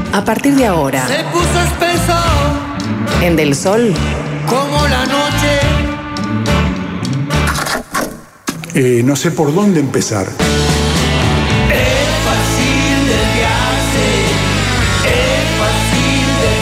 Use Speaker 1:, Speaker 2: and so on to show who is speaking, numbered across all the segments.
Speaker 1: A partir de ahora,
Speaker 2: se puso espeso
Speaker 1: en Del Sol,
Speaker 2: como la noche.
Speaker 3: No sé por dónde empezar.
Speaker 2: Es fácil desviarse, es fácil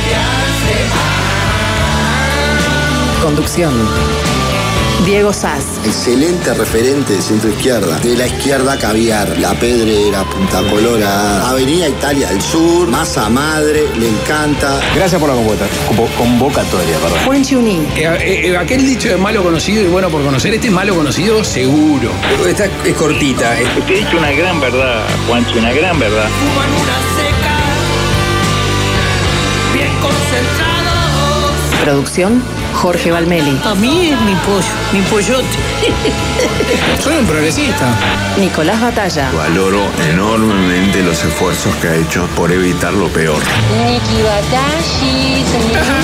Speaker 2: desviarse.
Speaker 1: conducción. Diego Sass.
Speaker 4: Excelente referente de centro izquierda. De la izquierda Caviar, La Pedrera, Punta Colorada, Avenida Italia del Sur, Masa Madre, le encanta.
Speaker 5: Gracias por la convocatoria, perdón.
Speaker 1: Juan Chuní.
Speaker 6: Aquel dicho de malo conocido y bueno por conocer, este es malo conocido seguro. Esta es cortita.
Speaker 7: Te he dicho una gran verdad, Juancho, una gran verdad.
Speaker 2: Fuman una seca, bien concentrados.
Speaker 1: Producción, Jorge Valmeli.
Speaker 8: A mí es mi pollote.
Speaker 6: Soy un progresista.
Speaker 1: Nicolás Batalla.
Speaker 9: Valoro enormemente los esfuerzos que ha hecho por evitar lo peor.
Speaker 10: Niki Batashi.
Speaker 2: Es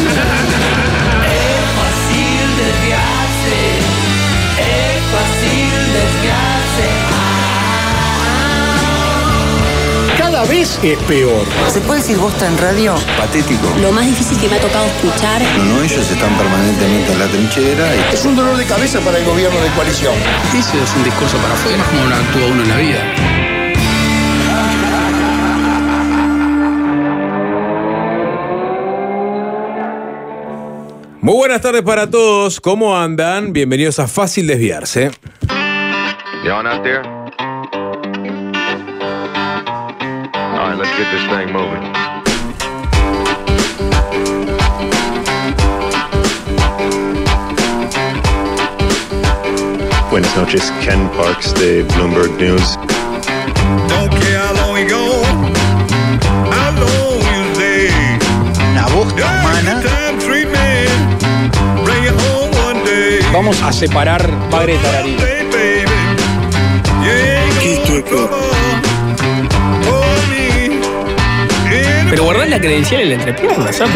Speaker 2: fácil desviarse, es fácil desviarse.
Speaker 3: Cada vez es peor.
Speaker 8: ¿Se puede decir bosta en radio?
Speaker 9: Patético.
Speaker 10: Lo más difícil que me ha tocado escuchar.
Speaker 4: No, ellos están permanentemente en la trinchera.
Speaker 3: Es un dolor de cabeza para el gobierno de coalición.
Speaker 6: Ese es un discurso para afuera, como no actúa uno en la vida.
Speaker 11: Muy buenas tardes para todos, ¿cómo andan? Bienvenidos a Fácil Desviarse.
Speaker 9: Y'all out there? All right, let's get this thing moving.
Speaker 12: Buenas noches, Ken Parks de Bloomberg News.
Speaker 13: Don't care how long we go, how long you stay.
Speaker 5: Una bosta humana.
Speaker 6: Vamos a separar padre Tararí. Pero guardás la credencial en la entrepierna, sapo.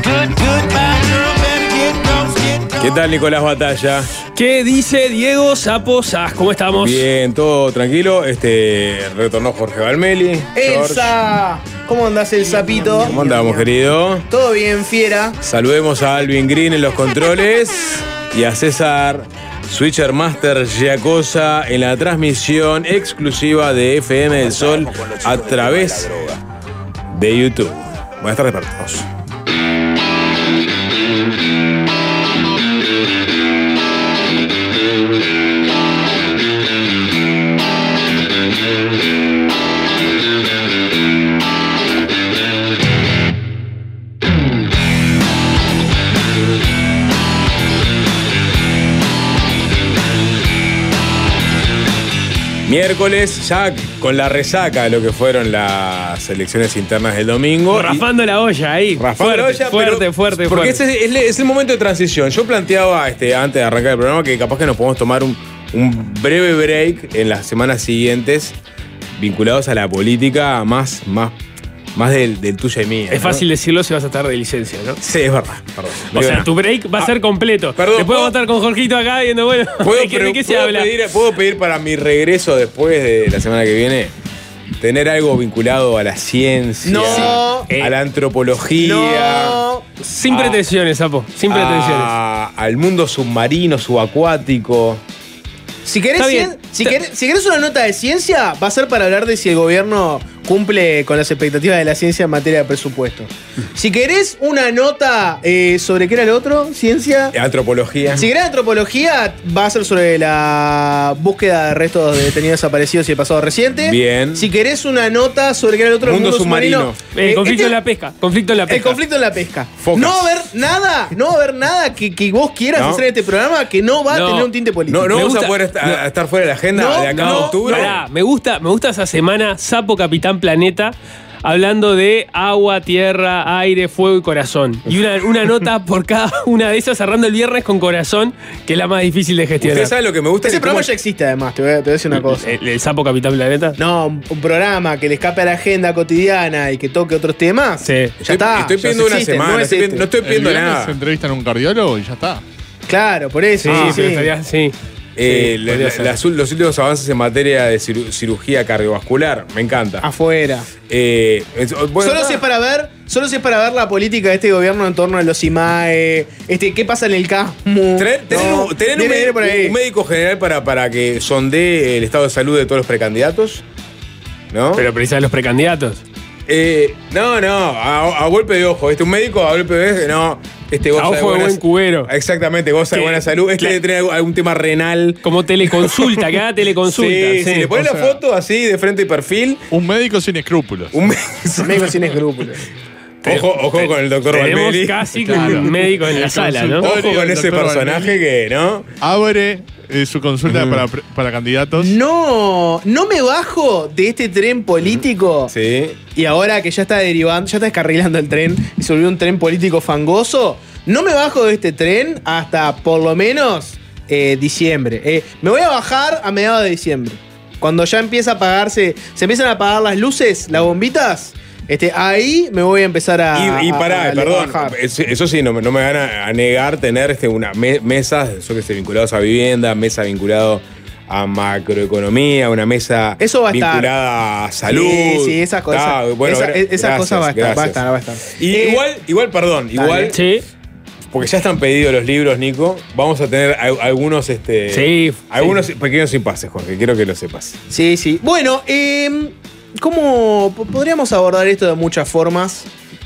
Speaker 11: ¿Qué tal, Nicolás Batalla?
Speaker 6: ¿Qué dice Diego Sapo Sass? ¿Cómo estamos?
Speaker 11: Bien, todo tranquilo. Retornó Jorge Valmeli.
Speaker 14: ¡Elsa! ¿Cómo andás, el sapito?
Speaker 11: ¿Cómo andamos, querido?
Speaker 14: Todo bien, fiera.
Speaker 11: Saludemos a Alvin Green en los controles y a César Switcher Master Giacosa en la transmisión exclusiva de FM del Sol a través de YouTube. Buenas tardes para todos. Miércoles, ya con la resaca de lo que fueron las elecciones internas del domingo.
Speaker 6: Raspando la olla ahí.
Speaker 11: Raspando la olla,
Speaker 6: fuerte.
Speaker 11: Porque ese es el momento de transición. Yo planteaba antes de arrancar el programa que capaz que nos podemos tomar un breve break en las semanas siguientes vinculados a la política más del tuya y mía.
Speaker 6: Es fácil decirlo si vas a estar de licencia, ¿no?
Speaker 11: Sí, es verdad.
Speaker 6: O sea, tu break va a ser completo.
Speaker 11: Perdón.
Speaker 6: Después vamos a estar con Jorgito acá viendo, bueno, ¿de qué se habla?
Speaker 11: ¿Puedo pedir para mi regreso después de la semana que viene tener algo vinculado a la ciencia, a la antropología?
Speaker 6: Sin pretensiones, Sapo. Sin pretensiones.
Speaker 11: Al mundo submarino, subacuático.
Speaker 14: Si querés una nota de ciencia, va a ser para hablar de si el gobierno cumple con las expectativas de la ciencia en materia de presupuesto. Si querés una nota sobre qué era lo otro, ciencia.
Speaker 11: Antropología.
Speaker 14: Si querés antropología, va a ser sobre la búsqueda de restos de detenidos desaparecidos y el pasado reciente.
Speaker 11: Bien.
Speaker 14: Si querés una nota sobre qué era lo otro,
Speaker 11: mundo submarino.
Speaker 6: Conflicto en la pesca.
Speaker 14: El conflicto en la pesca.
Speaker 11: Focas.
Speaker 14: No va a haber nada que vos quieras hacer en este programa que no va a tener un tinte político.
Speaker 11: No vamos a poder estar fuera de la agenda de acá a octubre.
Speaker 6: Me gusta esa semana Sapo Capitán Planeta hablando de agua, tierra, aire, fuego y corazón. Y una nota por cada una de esas, cerrando el viernes con corazón, que es la más difícil de gestionar.
Speaker 11: ¿Usted sabe lo que me gusta?
Speaker 14: Ese programa ya existe, además, te voy a decir una cosa.
Speaker 6: ¿El Sapo Capitán Planeta?
Speaker 14: No, un programa que le escape a la agenda cotidiana y que toque otros temas.
Speaker 6: Sí.
Speaker 14: Ya está.
Speaker 11: Estoy pidiendo una semana, no estoy pidiendo nada.
Speaker 15: Se entrevistan a un cardiólogo y ya está.
Speaker 14: Claro, por eso.
Speaker 6: Sí.
Speaker 11: Los últimos avances en materia de cirugía cardiovascular, me encanta.
Speaker 14: Afuera. Solo si es para ver la política de este gobierno en torno a los IMAE, qué pasa en el CASMU.
Speaker 11: Tener un médico general para que sondee el estado de salud de todos los precandidatos, ¿no?
Speaker 6: Pero precisas los precandidatos.
Speaker 11: A golpe de ojo. Un médico a golpe de ojo, no. Goza
Speaker 6: de buen cubero.
Speaker 11: Exactamente, goza de buena salud. Debe tener algún tema renal.
Speaker 6: Como teleconsulta, que haga teleconsulta.
Speaker 11: Sí, le pones la foto así de frente y perfil.
Speaker 15: Un médico sin escrúpulos.
Speaker 14: Un médico sin escrúpulos.
Speaker 11: Ojo con el doctor Valmeli.
Speaker 6: Tenemos casi un médico en la sala, ¿no?
Speaker 11: Ojo con ese personaje que, ¿no?
Speaker 15: Abre su consulta para candidatos.
Speaker 14: No me bajo de este tren político.
Speaker 11: Sí.
Speaker 14: Y ahora que ya está derivando, ya está descarrilando el tren y se volvió un tren político fangoso, no me bajo de este tren hasta por lo menos diciembre. Me voy a bajar a mediados de diciembre. Cuando ya empieza a apagarse, se empiezan a apagar las luces, las bombitas. Ahí me voy a empezar a.
Speaker 11: Y pará, perdón. Eso sí, no me van a negar tener una mesas, eso que esté vinculados a vivienda, mesa vinculado a macroeconomía, una mesa vinculada a salud.
Speaker 14: Sí, esas cosas. Esas cosas va a estar.
Speaker 11: Igual, perdón,
Speaker 6: Sí.
Speaker 11: Porque ya están pedidos los libros, Nico. Vamos a tener algunos algunos pequeños impases, Jorge. Quiero que lo sepas.
Speaker 14: Sí. Bueno, ¿cómo podríamos abordar esto de muchas formas?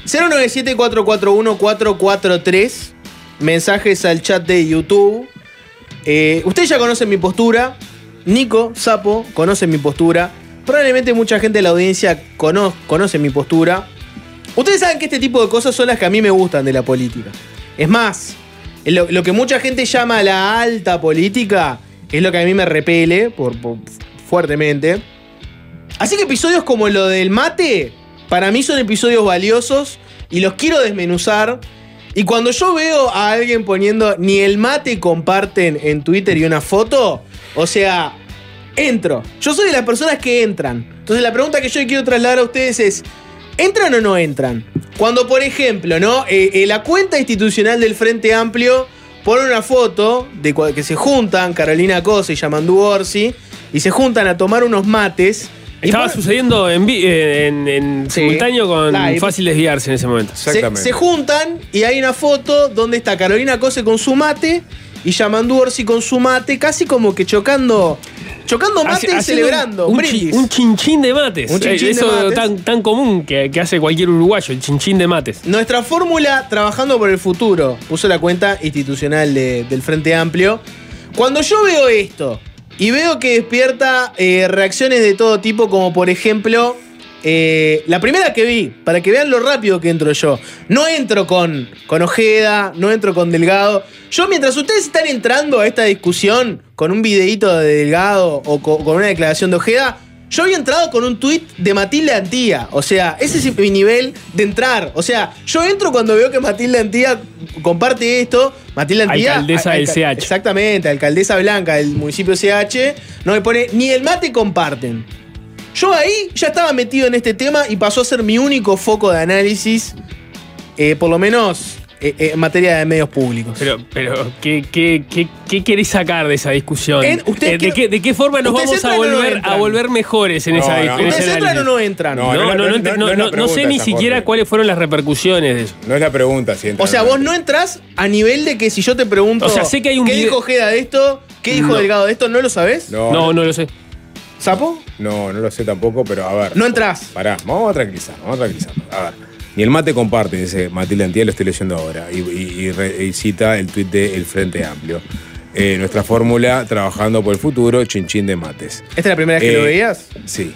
Speaker 14: 097-441-443. Mensajes al chat de YouTube. Ustedes ya conocen mi postura. Nico, Sapo, conocen mi postura. Probablemente mucha gente de la audiencia conoce mi postura. Ustedes saben que este tipo de cosas son las que a mí me gustan de la política. Es más, lo que mucha gente llama la alta política es lo que a mí me repele fuertemente. Así que episodios como lo del mate, para mí son episodios valiosos y los quiero desmenuzar. Y cuando yo veo a alguien poniendo ni el mate comparten en Twitter y una foto, o sea, entro. Yo soy de las personas que entran. Entonces la pregunta que yo quiero trasladar a ustedes es, ¿entran o no entran? Cuando, por ejemplo, ¿no? La cuenta institucional del Frente Amplio pone una foto de que se juntan Carolina Cose y Yamandú Orsi y se juntan a tomar unos mates.
Speaker 6: Estaba sucediendo en simultáneo con fácil desviarse en ese momento.
Speaker 11: Exactamente.
Speaker 14: Se juntan y hay una foto donde está Carolina Cose con su mate y Yamandú Orsi con su mate, casi como que chocando mate y celebrando.
Speaker 6: Un chinchín de mates. Eso tan común que hace cualquier uruguayo, el chinchín de mates.
Speaker 14: Nuestra fórmula Trabajando por el Futuro puso la cuenta institucional del Frente Amplio. Cuando yo veo esto y veo que despierta reacciones de todo tipo, como por ejemplo, la primera que vi, para que vean lo rápido que entro yo. No entro con Ojeda, no entro con Delgado. Yo, mientras ustedes están entrando a esta discusión con un videíto de Delgado o con una declaración de Ojeda, yo había entrado con un tuit de Matilde Antía. O sea, ese es mi nivel de entrar. O sea, yo entro cuando veo que Matilde Antía comparte esto. Matilde Antía,
Speaker 6: alcaldesa del CH.
Speaker 14: Exactamente, alcaldesa blanca del municipio CH. No me pone, ni el mate comparten. Yo ahí ya estaba metido en este tema y pasó a ser mi único foco de análisis, por lo menos en materia de medios públicos.
Speaker 6: Pero ¿qué querés sacar de esa discusión? ¿De qué forma nos vamos a volver mejores en esa discusión?
Speaker 14: ¿Ustedes entran o no entran?
Speaker 6: No sé ni siquiera cuáles fueron las repercusiones de eso.
Speaker 11: No es la pregunta, si entran.
Speaker 14: O sea, vos no entras a nivel de que si yo te pregunto,
Speaker 6: o sea, sé que hay un
Speaker 14: ¿qué dijo Ojeda de esto? ¿Qué dijo Delgado de esto? ¿No lo sabés?
Speaker 6: No lo sé.
Speaker 14: ¿Sapo?
Speaker 11: No lo sé tampoco, pero a ver.
Speaker 14: No entras.
Speaker 11: Pará, vamos a tranquilizar. A ver. Ni el mate comparte, dice Matilde Antía, lo estoy leyendo ahora. Y cita el tuit del Frente Amplio. Nuestra fórmula, trabajando por el futuro, chinchín de mates.
Speaker 14: ¿Esta es la primera vez que lo veías?
Speaker 11: Sí.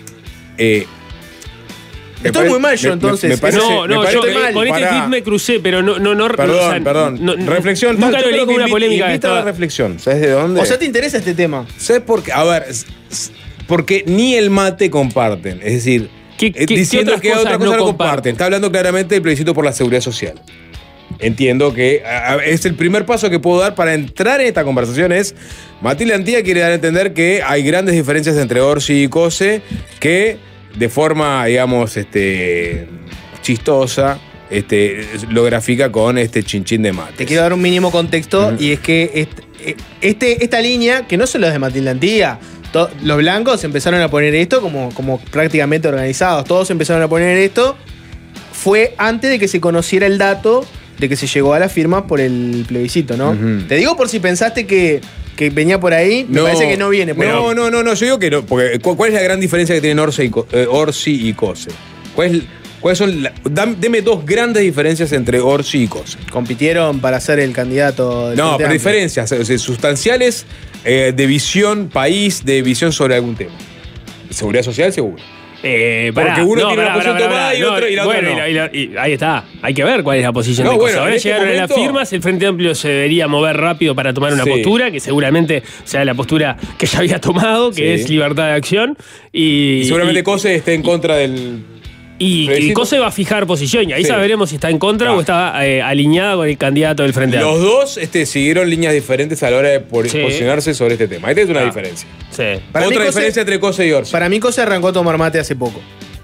Speaker 14: Estoy muy mal yo, entonces.
Speaker 6: Yo con este tweet me crucé, pero no.
Speaker 11: Perdón. Reflexión.
Speaker 6: Nunca lo leí como una polémica.
Speaker 11: Invita a la reflexión. ¿Sabes de dónde?
Speaker 14: O sea, ¿te interesa este tema?
Speaker 11: ¿Sabes por qué? A ver, porque ni el mate comparten. Es decir, diciendo que otras cosas no comparten. Está hablando claramente del plebiscito por la seguridad social. Entiendo que es el primer paso que puedo dar para entrar en esta conversación. Es Matilde Antía quiere dar a entender que hay grandes diferencias entre Orsi y Cose, que de forma, digamos, chistosa, lo grafica con este chinchín de mate.
Speaker 14: Te quiero dar un mínimo contexto y es que esta línea, que no solo es de Matilde Antía, los blancos empezaron a poner esto como prácticamente organizados, todos empezaron a poner esto, fue antes de que se conociera el dato de que se llegó a la firma por el plebiscito, ¿no? Te digo por si pensaste que venía por ahí, me parece que no viene por ahí.
Speaker 11: No, yo digo que no, porque ¿cuál es la gran diferencia que tienen Orsi y Cose? ¿Cuáles son? Deme dos grandes diferencias entre Orsi y Cose.
Speaker 14: Compitieron para ser el candidato del
Speaker 11: No,
Speaker 14: Frente
Speaker 11: pero
Speaker 14: Amplio.
Speaker 11: diferencias sustanciales de visión país, de visión sobre algún tema. Seguridad social, seguro. Porque uno tiene una posición tomada y otro y la otra no.
Speaker 6: Y ahí está. Hay que ver cuál es la posición de Cose. Ahora llegaron a las firmas, el Frente Amplio se debería mover rápido para tomar una postura, que seguramente sea la postura que ya había tomado, que es libertad de acción. Y seguramente
Speaker 11: Cose esté en contra del...
Speaker 6: Y Cose va a fijar posición y ahí sabremos si está en contra o está alineada con el candidato del Frente Amplio.
Speaker 11: Los dos siguieron líneas diferentes a la hora de posicionarse sobre este tema. Esta es una diferencia.
Speaker 6: Sí.
Speaker 11: Otra diferencia entre Cose y Orsi.
Speaker 14: Para mí Cose arrancó a tomar mate hace poco.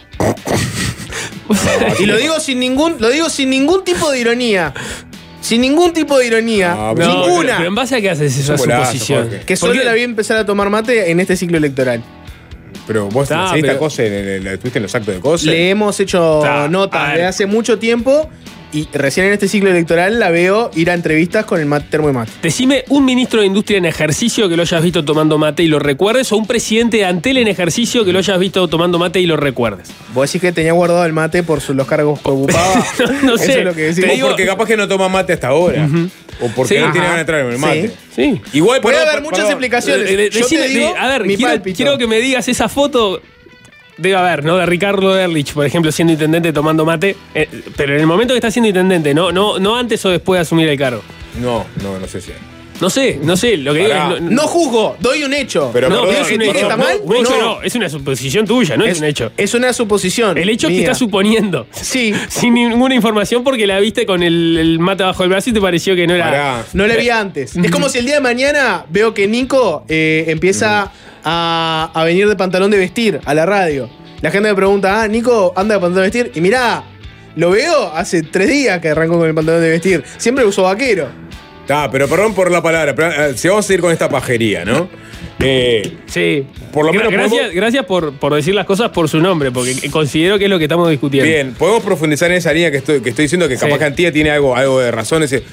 Speaker 14: Y lo digo sin ningún tipo de ironía. Sin ningún tipo de ironía. Ninguna.
Speaker 6: Pero en base a qué haces esa suposición.
Speaker 14: Que solo la vi empezar a tomar mate en este ciclo electoral.
Speaker 11: Pero vos seguiste a Cose, estuviste en los actos de Cose.
Speaker 14: Le hemos hecho notas de hace mucho tiempo y recién en este ciclo electoral la veo ir a entrevistas con el termo de mate.
Speaker 6: Decime un ministro de Industria en ejercicio que lo hayas visto tomando mate y lo recuerdes, o un presidente de Antel en ejercicio que lo hayas visto tomando mate y lo recuerdes.
Speaker 14: Vos decís que tenía guardado el mate por los cargos que ocupaba.
Speaker 6: No sé.
Speaker 14: Eso es lo que decís.
Speaker 11: Te digo porque capaz que no toma mate hasta ahora. O porque no tiene ganas de entrar en el mate.
Speaker 6: Sí.
Speaker 11: Igual
Speaker 14: puede haber muchas explicaciones. Yo te digo,
Speaker 6: a ver, quiero que me digas esa foto. Debe haber, ¿no? De Ricardo Ehrlich, por ejemplo, siendo intendente tomando mate. Pero en el momento que está siendo intendente, no antes o después de asumir el cargo.
Speaker 11: No sé si.
Speaker 6: No sé, lo que digo es...
Speaker 14: No juzgo, doy un hecho.
Speaker 11: Pero
Speaker 6: es un hecho.
Speaker 14: ¿Está mal?
Speaker 6: Un hecho no, es una suposición tuya, no es un hecho.
Speaker 14: Es una suposición.
Speaker 6: El hecho es que estás suponiendo.
Speaker 14: Sí.
Speaker 6: Sin ninguna información porque la viste con el mate bajo el brazo y te pareció que no era...
Speaker 14: No la vi antes. Es como si el día de mañana veo que Nico empieza a venir de pantalón de vestir a la radio. La gente me pregunta, Nico anda de pantalón de vestir. Y mirá, lo veo hace 3 días que arrancó con el pantalón de vestir. Siempre uso vaquero.
Speaker 11: Pero perdón por la palabra, pero si vamos a ir con esta pajería, ¿no?
Speaker 6: Sí.
Speaker 11: Por lo menos
Speaker 6: gracias por decir las cosas por su nombre, porque considero que es lo que estamos discutiendo.
Speaker 11: Bien, podemos profundizar en esa línea que estoy diciendo que capaz que Antía tiene algo de razón. Es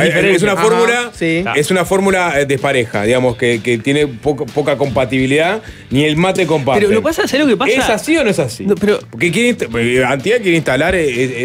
Speaker 11: una fórmula despareja, digamos, que tiene poca compatibilidad, ni el mate comparte.
Speaker 6: Pero lo pasa, ¿sabes lo que pasa?
Speaker 11: ¿Es así o no es así?
Speaker 6: No, pero
Speaker 11: porque Antía quiere instalar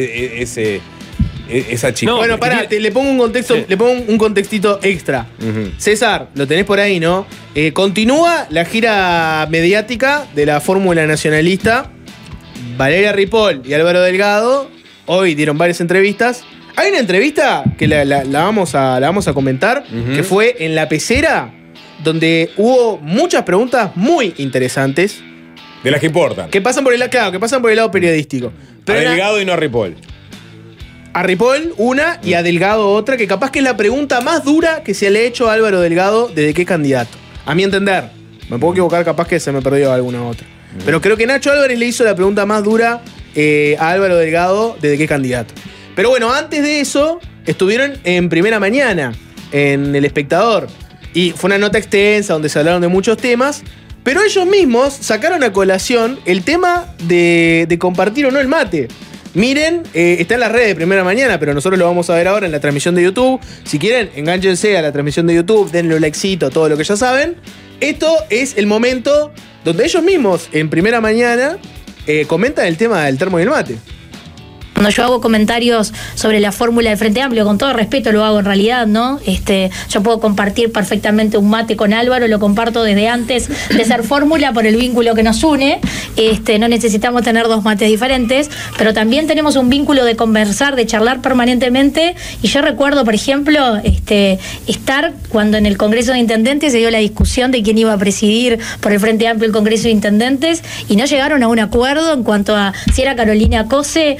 Speaker 11: esa chica.
Speaker 14: No, bueno, pará, le pongo un contexto, le pongo un contextito extra. César, lo tenés por ahí, ¿no? Continúa la gira mediática de la fórmula nacionalista. Valeria Ripoll y Álvaro Delgado hoy dieron varias entrevistas. Hay una entrevista que la vamos a comentar, que fue en La Pecera, donde hubo muchas preguntas muy interesantes.
Speaker 11: De las que importan.
Speaker 14: Que pasan por el lado periodístico.
Speaker 11: Pero a Delgado y no a Ripoll.
Speaker 14: A Ripoll una y a Delgado otra, que capaz que es la pregunta más dura que se le ha hecho a Álvaro Delgado desde que es candidato. A mi entender. Me puedo equivocar, capaz que se me perdió alguna otra. Pero creo que Nacho Álvarez le hizo la pregunta más dura a Álvaro Delgado desde que es candidato. Pero bueno, antes de eso, estuvieron en Primera Mañana, en El Espectador. Y fue una nota extensa donde se hablaron de muchos temas. Pero ellos mismos sacaron a colación el tema de compartir o no el mate. Miren, está en las redes de Primera Mañana, pero nosotros lo vamos a ver ahora en la transmisión de YouTube. Si quieren, enganchense a la transmisión de YouTube, denle un likecito, todo lo que ya saben. Esto es el momento donde ellos mismos, en Primera Mañana, comentan el tema del termo y el mate.
Speaker 16: Cuando yo hago comentarios sobre la fórmula del Frente Amplio, con todo respeto lo hago en realidad, ¿no? Yo puedo compartir perfectamente un mate con Álvaro, lo comparto desde antes de ser fórmula por el vínculo que nos une. No necesitamos tener 2 mates diferentes, pero también tenemos un vínculo de conversar, de charlar permanentemente. Y yo recuerdo, por ejemplo, estar cuando en el Congreso de Intendentes se dio la discusión de quién iba a presidir por el Frente Amplio el Congreso de Intendentes, y no llegaron a un acuerdo en cuanto a si era Carolina Cose o Yamatei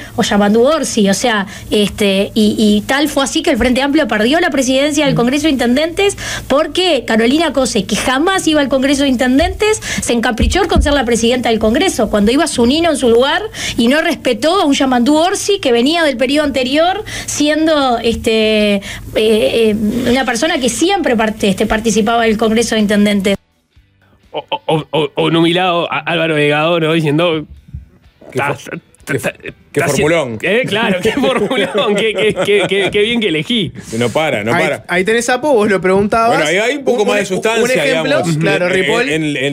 Speaker 16: Yamandu Orsi, o sea, y tal fue así que el Frente Amplio perdió la presidencia del Congreso de Intendentes porque Carolina Cose, que jamás iba al Congreso de Intendentes, se encaprichó con ser la presidenta del Congreso, cuando iba Zunino en su lugar y no respetó a un Yamandu Orsi que venía del periodo anterior siendo una persona que siempre participaba del Congreso de Intendentes.
Speaker 6: O nubilado Álvaro Delgado, ¿no? Diciendo...
Speaker 11: Qué formulón.
Speaker 6: Claro, qué formulón, qué bien que elegí.
Speaker 11: No para.
Speaker 14: Ahí tenés, Sapo, vos lo preguntabas.
Speaker 11: Bueno, ahí hay un poco más de sustancia,
Speaker 14: un ejemplo,
Speaker 11: digamos,
Speaker 14: claro, Ripoll.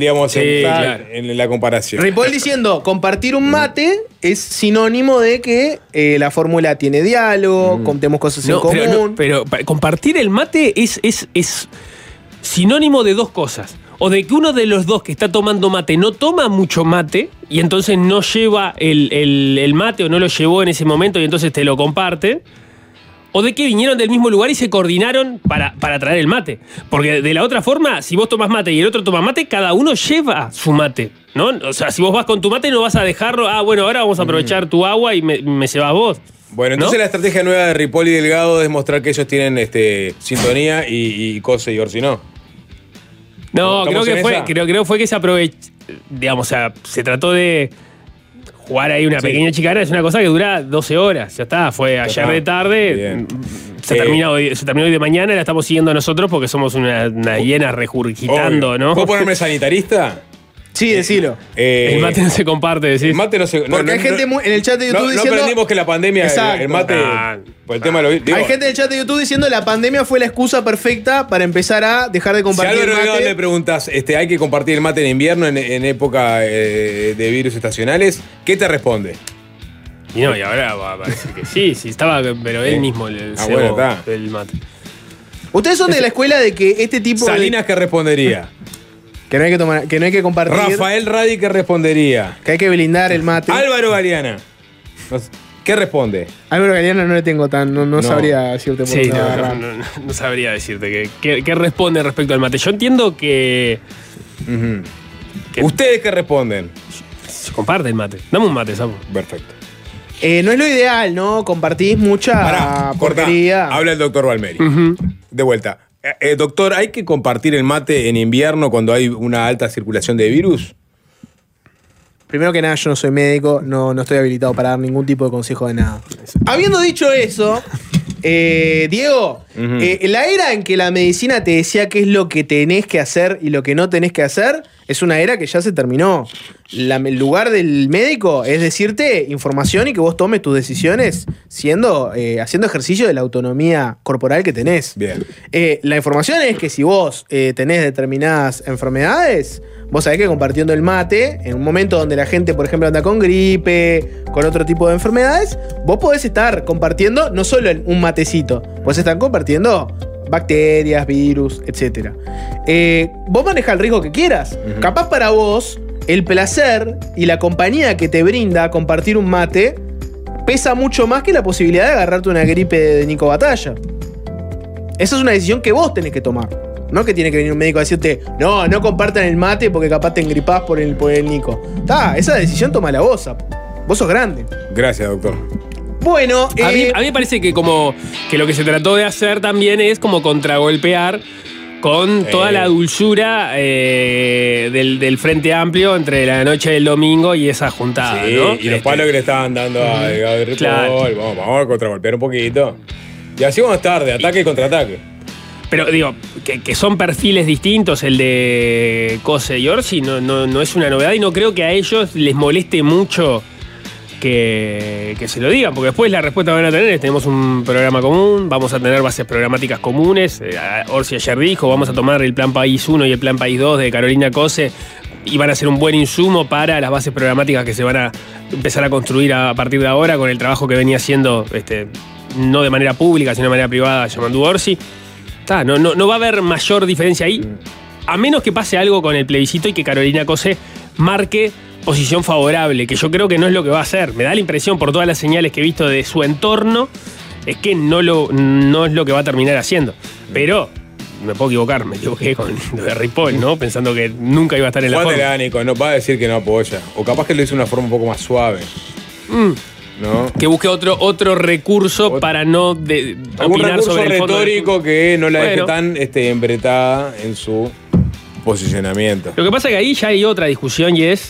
Speaker 11: En la comparación.
Speaker 14: Ripoll diciendo, compartir un mate es sinónimo de que la fórmula tiene diálogo, contemos cosas en común.
Speaker 6: Pero compartir el mate es sinónimo de dos cosas. O de que uno de los dos que está tomando mate no toma mucho mate y entonces no lleva el mate o no lo llevó en ese momento y entonces te lo comparte. O de que vinieron del mismo lugar y se coordinaron para traer el mate. Porque de la otra forma, si vos tomás mate y el otro toma mate, cada uno lleva su mate, ¿no? O sea, si vos vas con tu mate no vas a dejarlo, bueno, ahora vamos a aprovechar tu agua y me llevas vos.
Speaker 11: Bueno, entonces
Speaker 6: ¿no?
Speaker 11: La estrategia nueva de Ripoll y Delgado es mostrar que ellos tienen sintonía y Cose y Orsi no.
Speaker 6: No, creo que fue que se aprovechó, digamos, o sea, se trató de jugar ahí una pequeña chicana, es una cosa que dura 12 horas, ya está, fue ayer de tarde, se terminó hoy de mañana y la estamos siguiendo nosotros porque somos una hiena regurgitando,
Speaker 11: obvio.
Speaker 6: ¿no?
Speaker 11: ¿Puedo ponerme sanitarista?
Speaker 14: Sí, decilo.
Speaker 6: El mate no se comparte, decís.
Speaker 11: El mate no se...
Speaker 14: Porque hay gente en el chat de YouTube diciendo...
Speaker 11: No aprendimos que la pandemia, el mate... Por el tema de
Speaker 14: hay gente en el chat de YouTube diciendo la pandemia fue la excusa perfecta para empezar a dejar de compartir el mate.
Speaker 11: Si a Álvaro le preguntas, ¿hay que compartir el mate en invierno, en época de virus estacionales? ¿Qué te responde?
Speaker 6: Y no, y ahora va a decir que sí, estaba, pero él mismo el cebo del mate.
Speaker 14: Ustedes son de la escuela de que este tipo
Speaker 11: Salinas, ¿qué respondería?
Speaker 14: Que no hay que compartir.
Speaker 11: Rafael Radi, ¿qué respondería?
Speaker 14: Que hay que blindar el mate.
Speaker 11: Álvaro Galeana, ¿qué responde?
Speaker 14: Álvaro Galeana no le tengo no sabría decirte por
Speaker 6: sí, no sabría decirte qué responde respecto al mate. Yo entiendo que...
Speaker 11: ¿Ustedes qué responden?
Speaker 6: Se comparte el mate. Dame un mate, Sapo.
Speaker 11: Perfecto.
Speaker 14: No es lo ideal, ¿no? Compartís mucha porquería.
Speaker 11: Habla el doctor Valmeli. De vuelta. Doctor, ¿hay que compartir el mate en invierno cuando hay una alta circulación de virus?
Speaker 14: Primero que nada, yo no soy médico, no estoy habilitado para dar ningún tipo de consejo de nada. Habiendo dicho eso, Diego, la era en que la medicina te decía qué es lo que tenés que hacer y lo que no tenés que hacer, es una era que ya se terminó. El lugar del médico es decirte información y que vos tomes tus decisiones haciendo ejercicio de la autonomía corporal que tenés.
Speaker 11: Bien.
Speaker 14: La información es que si vos tenés determinadas enfermedades, vos sabés que compartiendo el mate, en un momento donde la gente, por ejemplo, anda con gripe, con otro tipo de enfermedades, vos podés estar compartiendo no solo un matecito, podés estar compartiendo bacterias, virus, etc. Vos manejás el riesgo que quieras. Capaz para vos, el placer y la compañía que te brinda compartir un mate pesa mucho más que la posibilidad de agarrarte una gripe de Nico Batalla. Esa es una decisión que vos tenés que tomar. No que tiene que venir un médico a decirte, no compartan el mate porque capaz te engripás por el Nico. Esa decisión tómala vos. Vos sos grande.
Speaker 11: Gracias, doctor.
Speaker 14: Bueno,
Speaker 6: a mí me parece que que lo que se trató de hacer también es como contragolpear con toda la dulzura del Frente Amplio entre la noche del domingo y esa juntada,
Speaker 11: sí,
Speaker 6: ¿no?
Speaker 11: Y los palos que le estaban dando a Delgado de Ripoll. Claro. Vamos a contragolpear un poquito. Y así vamos a estar, de ataque y contraataque.
Speaker 6: Pero digo, que son perfiles distintos, el de Cose y Orsi no es una novedad y no creo que a ellos les moleste mucho que se lo digan, porque después la respuesta que van a tener es: tenemos un programa común, vamos a tener bases programáticas comunes. Orsi ayer dijo, vamos a tomar el Plan País 1 y el Plan País 2 de Carolina Cose y van a ser un buen insumo para las bases programáticas que se van a empezar a construir a partir de ahora con el trabajo que venía haciendo, no de manera pública, sino de manera privada, Yamandu Orsi. No va a haber mayor diferencia ahí, a menos que pase algo con el plebiscito y que Carolina Cose marque posición favorable, que yo creo que no es lo que va a hacer. Me da la impresión, por todas las señales que he visto de su entorno, es que no es lo que va a terminar haciendo. Pero me puedo equivocar, me equivoqué con lo de Ripoll, ¿no? Pensando que nunca iba a estar en la forma.
Speaker 11: Nico, no va a decir que no apoya. O capaz que lo hizo de una forma un poco más suave. ¿no?
Speaker 6: Que busque otro recurso para no
Speaker 11: Algún
Speaker 6: opinar
Speaker 11: recurso
Speaker 6: sobre el fondo del
Speaker 11: retórico que no la deje
Speaker 6: Bueno.
Speaker 11: tan embretada en su posicionamiento.
Speaker 6: Lo que pasa es que ahí ya hay otra discusión y es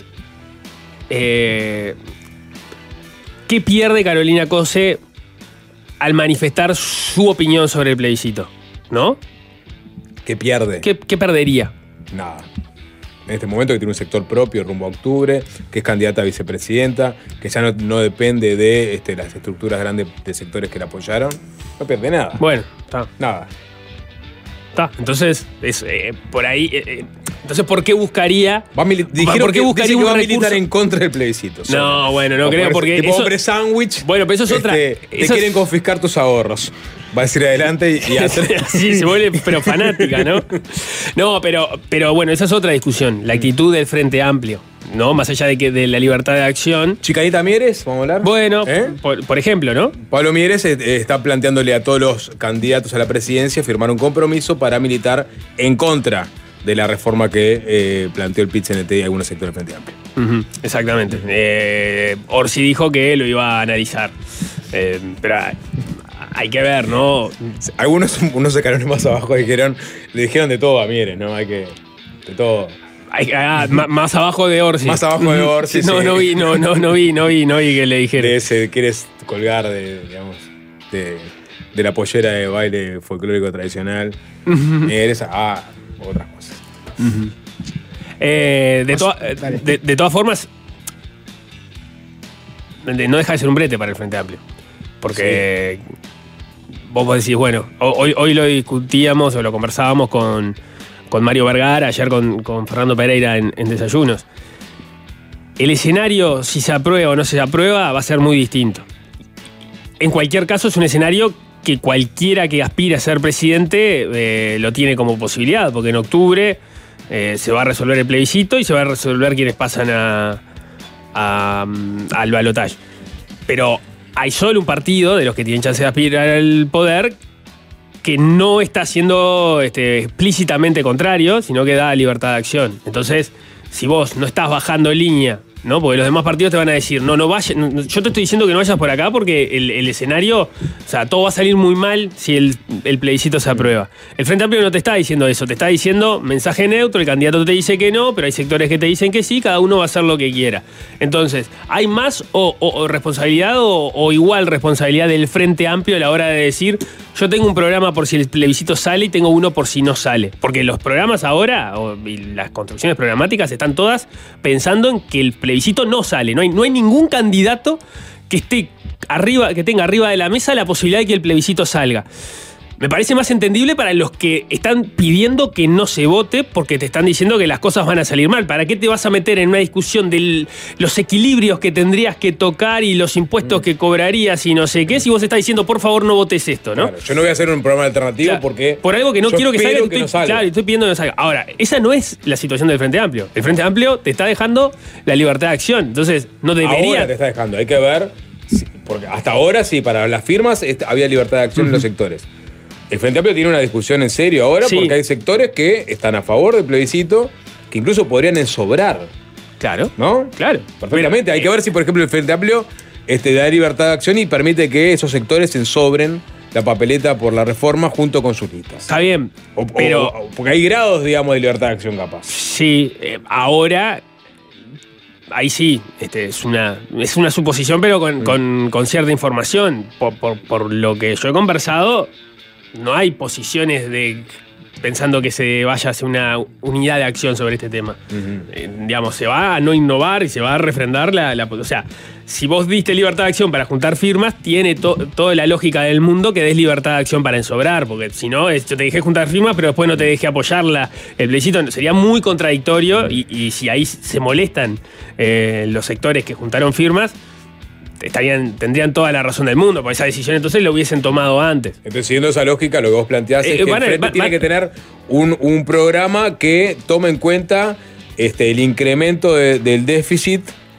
Speaker 6: ¿qué pierde Carolina Cose al manifestar su opinión sobre el plebiscito? ¿No?
Speaker 11: ¿Qué pierde?
Speaker 6: ¿Qué perdería?
Speaker 11: Nada. En este momento que tiene un sector propio rumbo a octubre, que es candidata a vicepresidenta, que ya no depende de las estructuras grandes de sectores que la apoyaron, no pierde nada.
Speaker 6: Bueno, está.
Speaker 11: Nada.
Speaker 6: Está. Entonces, por ahí. Entonces, ¿por qué buscaría?
Speaker 11: Dijeron
Speaker 6: ¿por qué buscaría
Speaker 11: que
Speaker 6: un
Speaker 11: va a militar
Speaker 6: recurso?
Speaker 11: en contra del plebiscito.
Speaker 6: No, bueno, no creo porque.
Speaker 11: Tipo hombre sándwich.
Speaker 6: Bueno, pero eso es otra.
Speaker 11: Te quieren confiscar tus ahorros. Va a decir adelante y hacer.
Speaker 6: Sí, se vuelve pero fanática, ¿no? No, pero bueno, esa es otra discusión. La actitud del Frente Amplio, ¿no? Más allá de la libertad de acción.
Speaker 11: Chicanita Mieres, vamos a hablar.
Speaker 6: Bueno, por ejemplo, ¿no?
Speaker 11: Pablo Mieres está planteándole a todos los candidatos a la presidencia firmar un compromiso para militar en contra de la reforma que planteó el PIT-CNT y algunos sectores del Frente Amplio.
Speaker 6: Exactamente. Orsi dijo que lo iba a analizar. Pero hay que ver, ¿no?
Speaker 11: Unos escalones más abajo le dijeron de todo a Mieres, ¿no? Hay que. De todo.
Speaker 6: Más abajo de Orsi.
Speaker 11: Más abajo de Orsi.
Speaker 6: No,
Speaker 11: sí.
Speaker 6: no vi que le dijeron.
Speaker 11: De ese, quieres colgar de la pollera de baile folclórico tradicional. Mieres otras cosas.
Speaker 6: De todas formas, no deja de ser un brete para el Frente Amplio. Porque vos decís, bueno, hoy lo discutíamos o lo conversábamos con Mario Vergara, ayer con Fernando Pereira en Desayunos. El escenario, si se aprueba o no se aprueba, va a ser muy distinto. En cualquier caso, es un escenario que cualquiera que aspire a ser presidente lo tiene como posibilidad, porque en octubre se va a resolver el plebiscito y se va a resolver quienes pasan al balotaje. Pero hay solo un partido de los que tienen chance de aspirar al poder que no está siendo explícitamente contrario, sino que da libertad de acción. Entonces, si vos no estás bajando línea, ¿no? Porque los demás partidos te van a decir, no vayas, yo te estoy diciendo que no vayas por acá porque el escenario, o sea, todo va a salir muy mal si el plebiscito se aprueba. El Frente Amplio no te está diciendo eso, te está diciendo mensaje neutro, el candidato te dice que no, pero hay sectores que te dicen que sí, cada uno va a hacer lo que quiera. Entonces, ¿hay más o responsabilidad o igual responsabilidad del Frente Amplio a la hora de decir, yo tengo un programa por si el plebiscito sale y tengo uno por si no sale? Porque los programas ahora, y las construcciones programáticas están todas pensando en que el plebiscito no sale. No hay ningún candidato que esté arriba, que tenga arriba de la mesa la posibilidad de que el plebiscito salga. Me parece más entendible para los que están pidiendo que no se vote porque te están diciendo que las cosas van a salir mal. ¿Para qué te vas a meter en una discusión de los equilibrios que tendrías que tocar y los impuestos que cobrarías y no sé qué si vos estás diciendo, por favor, no votes esto, ¿no?
Speaker 11: Claro, yo no voy a hacer un programa alternativo porque...
Speaker 6: Por algo que no quiero que salga,
Speaker 11: no salga.
Speaker 6: Claro, estoy pidiendo que no salga. Ahora, esa no es la situación del Frente Amplio. El Frente Amplio te está dejando la libertad de acción. Entonces, no debería...
Speaker 11: Ahora te está dejando. Hay que ver... Porque hasta ahora sí, para las firmas había libertad de acción en los sectores. El Frente Amplio tiene una discusión en serio ahora porque hay sectores que están a favor del plebiscito que incluso podrían ensobrar.
Speaker 6: Claro.
Speaker 11: ¿No?
Speaker 6: Claro.
Speaker 11: Perfectamente. Hay que ver si, por ejemplo, el Frente Amplio da libertad de acción y permite que esos sectores ensobren la papeleta por la reforma junto con sus listas.
Speaker 6: Está bien. Pero
Speaker 11: porque hay grados, digamos, de libertad de acción capaz.
Speaker 6: Sí, ahora... Ahí sí, es una suposición, pero con cierta información. Por lo que yo he conversado, no hay posiciones pensando que se vaya a hacer una unidad de acción sobre este tema. Digamos, se va a no innovar y se va a refrendar o sea, si vos diste libertad de acción para juntar firmas, tiene toda la lógica del mundo que des libertad de acción para ensobrar, porque si no, yo te dejé juntar firmas, pero después no te dejé apoyarla. El plebiscito sería muy contradictorio y si ahí se molestan los sectores que juntaron firmas, tendrían toda la razón del mundo, porque esa decisión entonces lo hubiesen tomado antes.
Speaker 11: Entonces, siguiendo esa lógica, lo que vos planteás es que el Frente tiene que tener un programa que tome en cuenta el incremento del déficit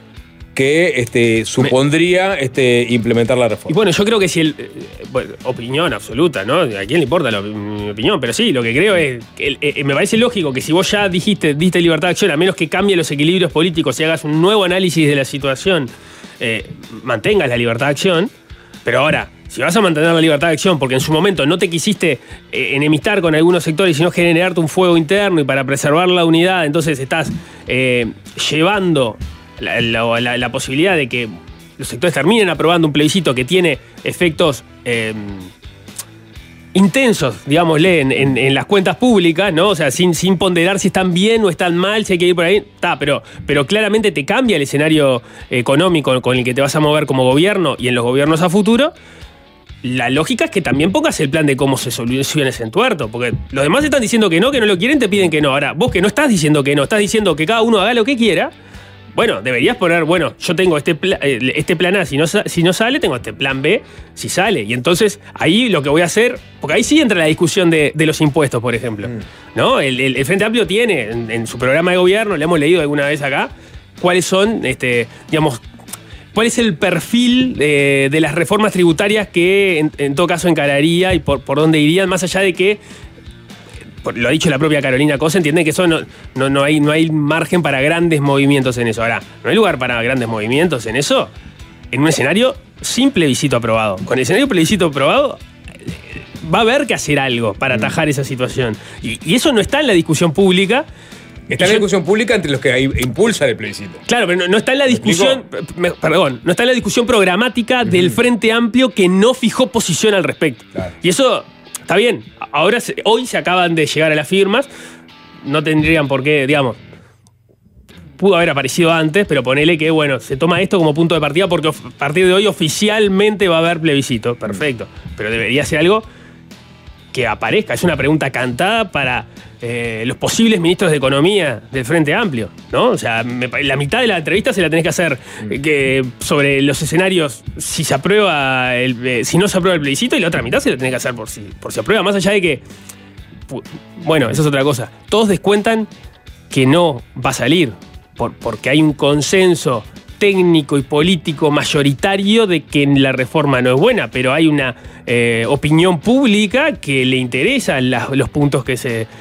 Speaker 11: que supondría mplementar la reforma.
Speaker 6: Y bueno, yo creo que si opinión absoluta, ¿no? ¿A quién le importa mi opinión? Pero sí, lo que creo es me parece lógico que si vos ya diste libertad de acción, a menos que cambie los equilibrios políticos y hagas un nuevo análisis de la situación mantengas la libertad de acción, pero ahora, si vas a mantener la libertad de acción porque en su momento no te quisiste enemistar con algunos sectores, sino generarte un fuego interno y para preservar la unidad, entonces estás llevando la posibilidad de que los sectores terminen aprobando un plebiscito que tiene efectos intensos, digámosle, en las cuentas públicas, ¿no? O sea, sin ponderar si están bien o están mal, si hay que ir por ahí. Pero claramente te cambia el escenario económico con el que te vas a mover como gobierno y en los gobiernos a futuro. La lógica es que también pongas el plan de cómo se soluciona ese entuerto, porque los demás están diciendo que no lo quieren, te piden que no. Ahora, vos que no estás diciendo que no, estás diciendo que cada uno haga lo que quiera. Bueno, deberías poner, bueno, yo tengo este plan A, si no sale, tengo este plan B, si sale. Y entonces ahí lo que voy a hacer, porque ahí sí entra la discusión de los impuestos, por ejemplo. ¿No? El Frente Amplio tiene en su programa de gobierno, le hemos leído alguna vez acá, cuáles son, digamos, cuál es el perfil de las reformas tributarias que en todo caso encararía y por dónde irían, más allá de que, lo ha dicho la propia Carolina Cosa, entiende que eso no hay margen para grandes movimientos en eso. Ahora, no hay lugar para grandes movimientos en eso en un escenario sin plebiscito aprobado. Con el escenario plebiscito aprobado va a haber que hacer algo para atajar esa situación. Y eso no está en la discusión pública.
Speaker 11: Está en la discusión pública entre los que impulsan el plebiscito.
Speaker 6: Claro, pero no está en la discusión, no está en la discusión programática del Frente Amplio que no fijó posición al respecto. Claro. Y eso está bien. Hoy se acaban de llegar a las firmas. No tendrían por qué, digamos, pudo haber aparecido antes, pero ponele que, bueno, se toma esto como punto de partida porque a partir de hoy oficialmente va a haber plebiscito. Perfecto. Pero debería ser algo que aparezca. Es una pregunta cantada para los posibles ministros de Economía del Frente Amplio, ¿no? O sea, la mitad de la entrevista se la tenés que hacer sobre los escenarios si se aprueba si no se aprueba el plebiscito, y la otra mitad se la tenés que hacer por si aprueba, más allá de que, bueno, eso es otra cosa. Todos descuentan que no va a salir porque hay un consenso técnico y político mayoritario de que la reforma no es buena, pero hay una opinión pública que le interesan los puntos que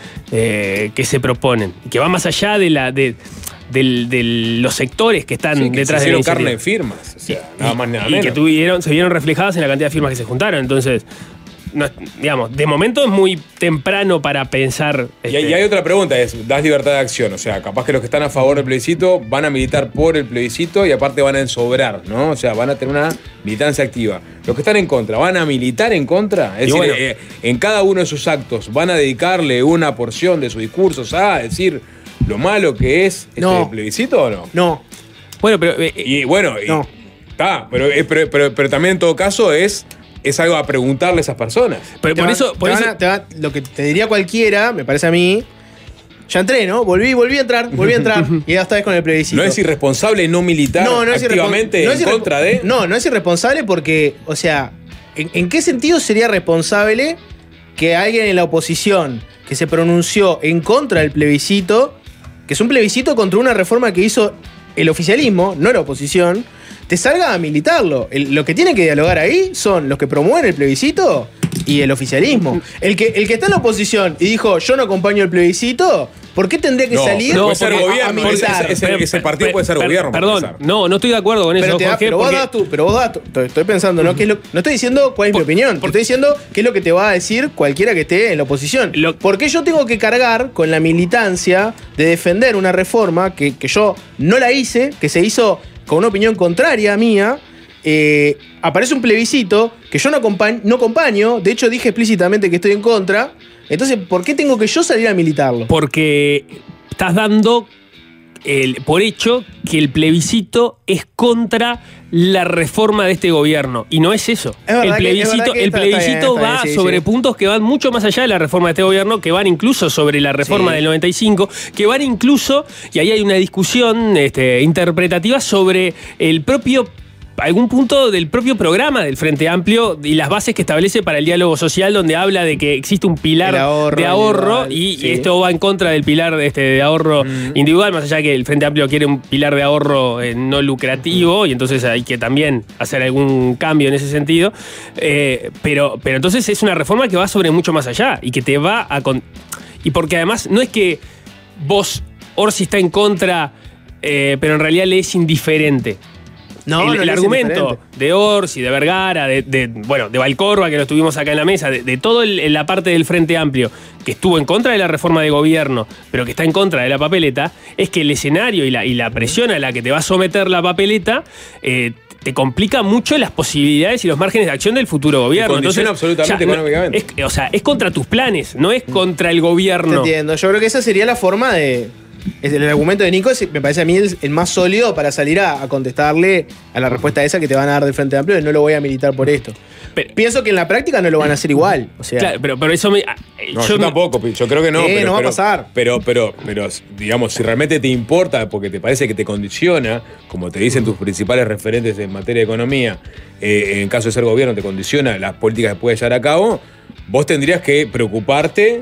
Speaker 6: se proponen, que va más allá de los sectores que están detrás de la iniciativa.
Speaker 11: Carne de firmas, o sea, nada más nada menos.
Speaker 6: Y que se vieron reflejadas en la cantidad de firmas que se juntaron. Entonces, digamos, de momento es muy temprano para pensar.
Speaker 11: Y hay otra pregunta, das libertad de acción, o sea, capaz que los que están a favor del plebiscito van a militar por el plebiscito y aparte van a ensobrar, ¿no? O sea, van a tener una militancia activa. Los que están en contra, ¿van a militar en contra? Es decir, bueno, en cada uno de sus actos, ¿van a dedicarle una porción de sus discursos a decir lo malo que es este plebiscito o no?
Speaker 14: No.
Speaker 6: Bueno, pero...
Speaker 14: no.
Speaker 11: Pero también en todo caso es algo a preguntarle a esas personas.
Speaker 6: Pero
Speaker 14: lo que te diría cualquiera, me parece a mí, ya entré, ¿no? Volví a entrar. Y esta vez con el plebiscito.
Speaker 11: ¿No es irresponsable no militar activamente en contra de...?
Speaker 14: No es irresponsable porque, o sea, ¿en qué sentido sería responsable que alguien en la oposición que se pronunció en contra del plebiscito, que es un plebiscito contra una reforma que hizo el oficialismo, no la oposición, te salga a militarlo? Lo que tienen que dialogar ahí son los que promueven el plebiscito y el oficialismo. El que está en la oposición y dijo yo no acompaño el plebiscito, ¿por qué tendría que salir
Speaker 11: a militar? Ese partido puede ser gobierno.
Speaker 6: Perdón, no estoy de acuerdo con eso, Jorge.
Speaker 14: Pero vos das tu. Estoy pensando, ¿no? No estoy diciendo cuál es mi opinión. Estoy diciendo qué es lo que te va a decir cualquiera que esté en la oposición. ¿Por qué yo tengo que cargar con la militancia de defender una reforma que yo no la hice, que se hizo con una opinión contraria a mía? Aparece un plebiscito que yo no acompaño, de hecho dije explícitamente que estoy en contra. Entonces, ¿por qué tengo que yo salir a militarlo?
Speaker 6: Porque estás dando por hecho que el plebiscito es contra la reforma de este gobierno. Y no es eso. El plebiscito va sobre puntos que van mucho más allá de la reforma de este gobierno, que van incluso sobre la reforma del 95, que van incluso, y ahí hay una discusión interpretativa sobre algún punto del propio programa del Frente Amplio y las bases que establece para el diálogo social, donde habla de que existe un pilar de ahorro y esto va en contra del pilar de ahorro individual, más allá que el Frente Amplio quiere un pilar de ahorro no lucrativo y entonces hay que también hacer algún cambio en ese sentido. Pero entonces es una reforma que va sobre mucho más allá y que te va a... Y porque además no es que Orsi está en contra, pero en realidad le es indiferente. el argumento de Orsi, de Vergara, de Valcorba, que lo tuvimos acá en la mesa, de toda la parte del Frente Amplio, que estuvo en contra de la reforma de gobierno, pero que está en contra de la papeleta, es que el escenario y la presión a la que te va a someter la papeleta te complica mucho las posibilidades y los márgenes de acción del futuro gobierno.
Speaker 11: Condiciona absolutamente económicamente.
Speaker 6: Es contra tus planes, no es contra el gobierno.
Speaker 14: Te entiendo. Yo creo que esa sería la forma de... El argumento de Nico me parece a mí el más sólido para salir a contestarle a la respuesta esa que te van a dar del Frente Amplio de no lo voy a militar por esto. Pienso que en la práctica no lo van a hacer igual. O sea,
Speaker 6: claro, pero eso me...
Speaker 11: yo tampoco, yo creo que no.
Speaker 14: No va a pasar.
Speaker 11: Pero, digamos, si realmente te importa, porque te parece que te condiciona, como te dicen tus principales referentes en materia de economía, en caso de ser gobierno, te condiciona las políticas que puedes llevar a cabo, vos tendrías que preocuparte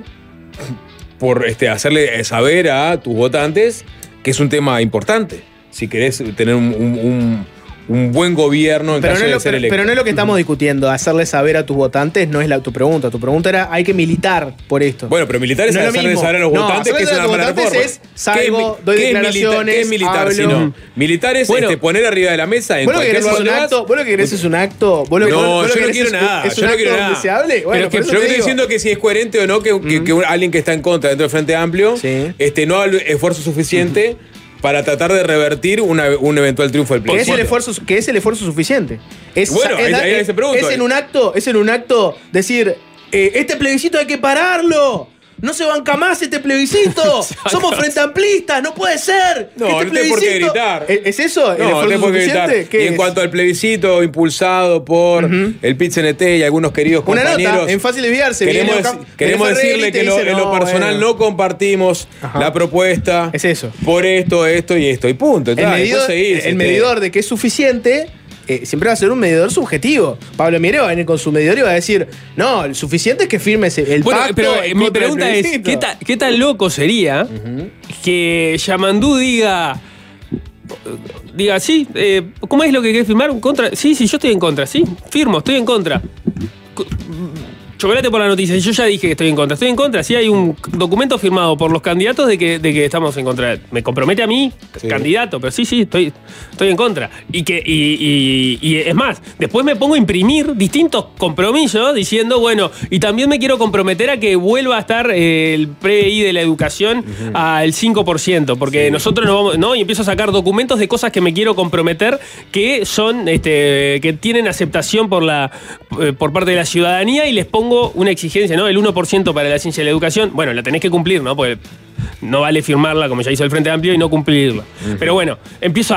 Speaker 11: por hacerle saber a tus votantes que es un tema importante. Si querés tener un buen gobierno en caso de ser electo.
Speaker 14: Pero no es lo que estamos discutiendo. Hacerle saber a tus votantes no es tu pregunta. Tu pregunta era, hay que militar por esto.
Speaker 11: Bueno, pero militar es hacerle saber a los votantes que es una mala reforma.
Speaker 14: Salgo, doy declaraciones,
Speaker 11: ¿Qué es militar? Si no, militar es poner arriba de la mesa en cualquier lugar.
Speaker 14: ¿Vos lo que querés es un acto?
Speaker 11: No, yo no quiero nada. Yo no quiero nada.
Speaker 14: Bueno,
Speaker 11: pero yo estoy diciendo que si es coherente o no que alguien que está en contra dentro del Frente Amplio no haga el esfuerzo suficiente para tratar de revertir un eventual triunfo del plebiscito.
Speaker 14: ¿Qué es el esfuerzo suficiente?
Speaker 11: Ahí se pregunta.
Speaker 14: Es en un acto decir, este plebiscito hay que pararlo. No se banca más este plebiscito. Somos frente amplistas, no puede ser.
Speaker 11: No, no tenés por qué gritar.
Speaker 14: ¿Es eso?
Speaker 11: No, no tenés por qué gritar. Y en cuanto al plebiscito impulsado por el PIT-CNT y algunos queridos compañeros.
Speaker 14: Una nota, en fácil desviarse.
Speaker 11: Queremos decirle que en lo personal no compartimos la propuesta.
Speaker 14: Es eso.
Speaker 11: Por esto y esto. Y punto.
Speaker 14: El medidor de que es suficiente siempre va a ser un medidor subjetivo. Pablo Mitre va a venir con su medidor y va a decir, no, el suficiente es que firmes el pacto.
Speaker 6: Pero mi pregunta es, ¿qué tan loco sería que Yamandú diga, sí, ¿cómo es lo que querés firmar? ¿Un contra? Sí, yo estoy en contra, sí, firmo, estoy en contra. Chocolate por la noticia, yo ya dije que estoy en contra. Estoy en contra, sí hay un documento firmado por los candidatos de que estamos en contra. Me compromete a mí, candidato, pero sí, estoy en contra. Y es más, después me pongo a imprimir distintos compromisos diciendo, bueno, y también me quiero comprometer a que vuelva a estar el PBI de la educación al 5%, porque nosotros nos vamos, ¿no? Y empiezo a sacar documentos de cosas que me quiero comprometer que son, que tienen aceptación por parte de la ciudadanía y les pongo una exigencia, ¿no? El 1% para la ciencia y la educación. Bueno, la tenés que cumplir, ¿no? Porque no vale firmarla como ya hizo el Frente Amplio y no cumplirla. Pero bueno, empiezo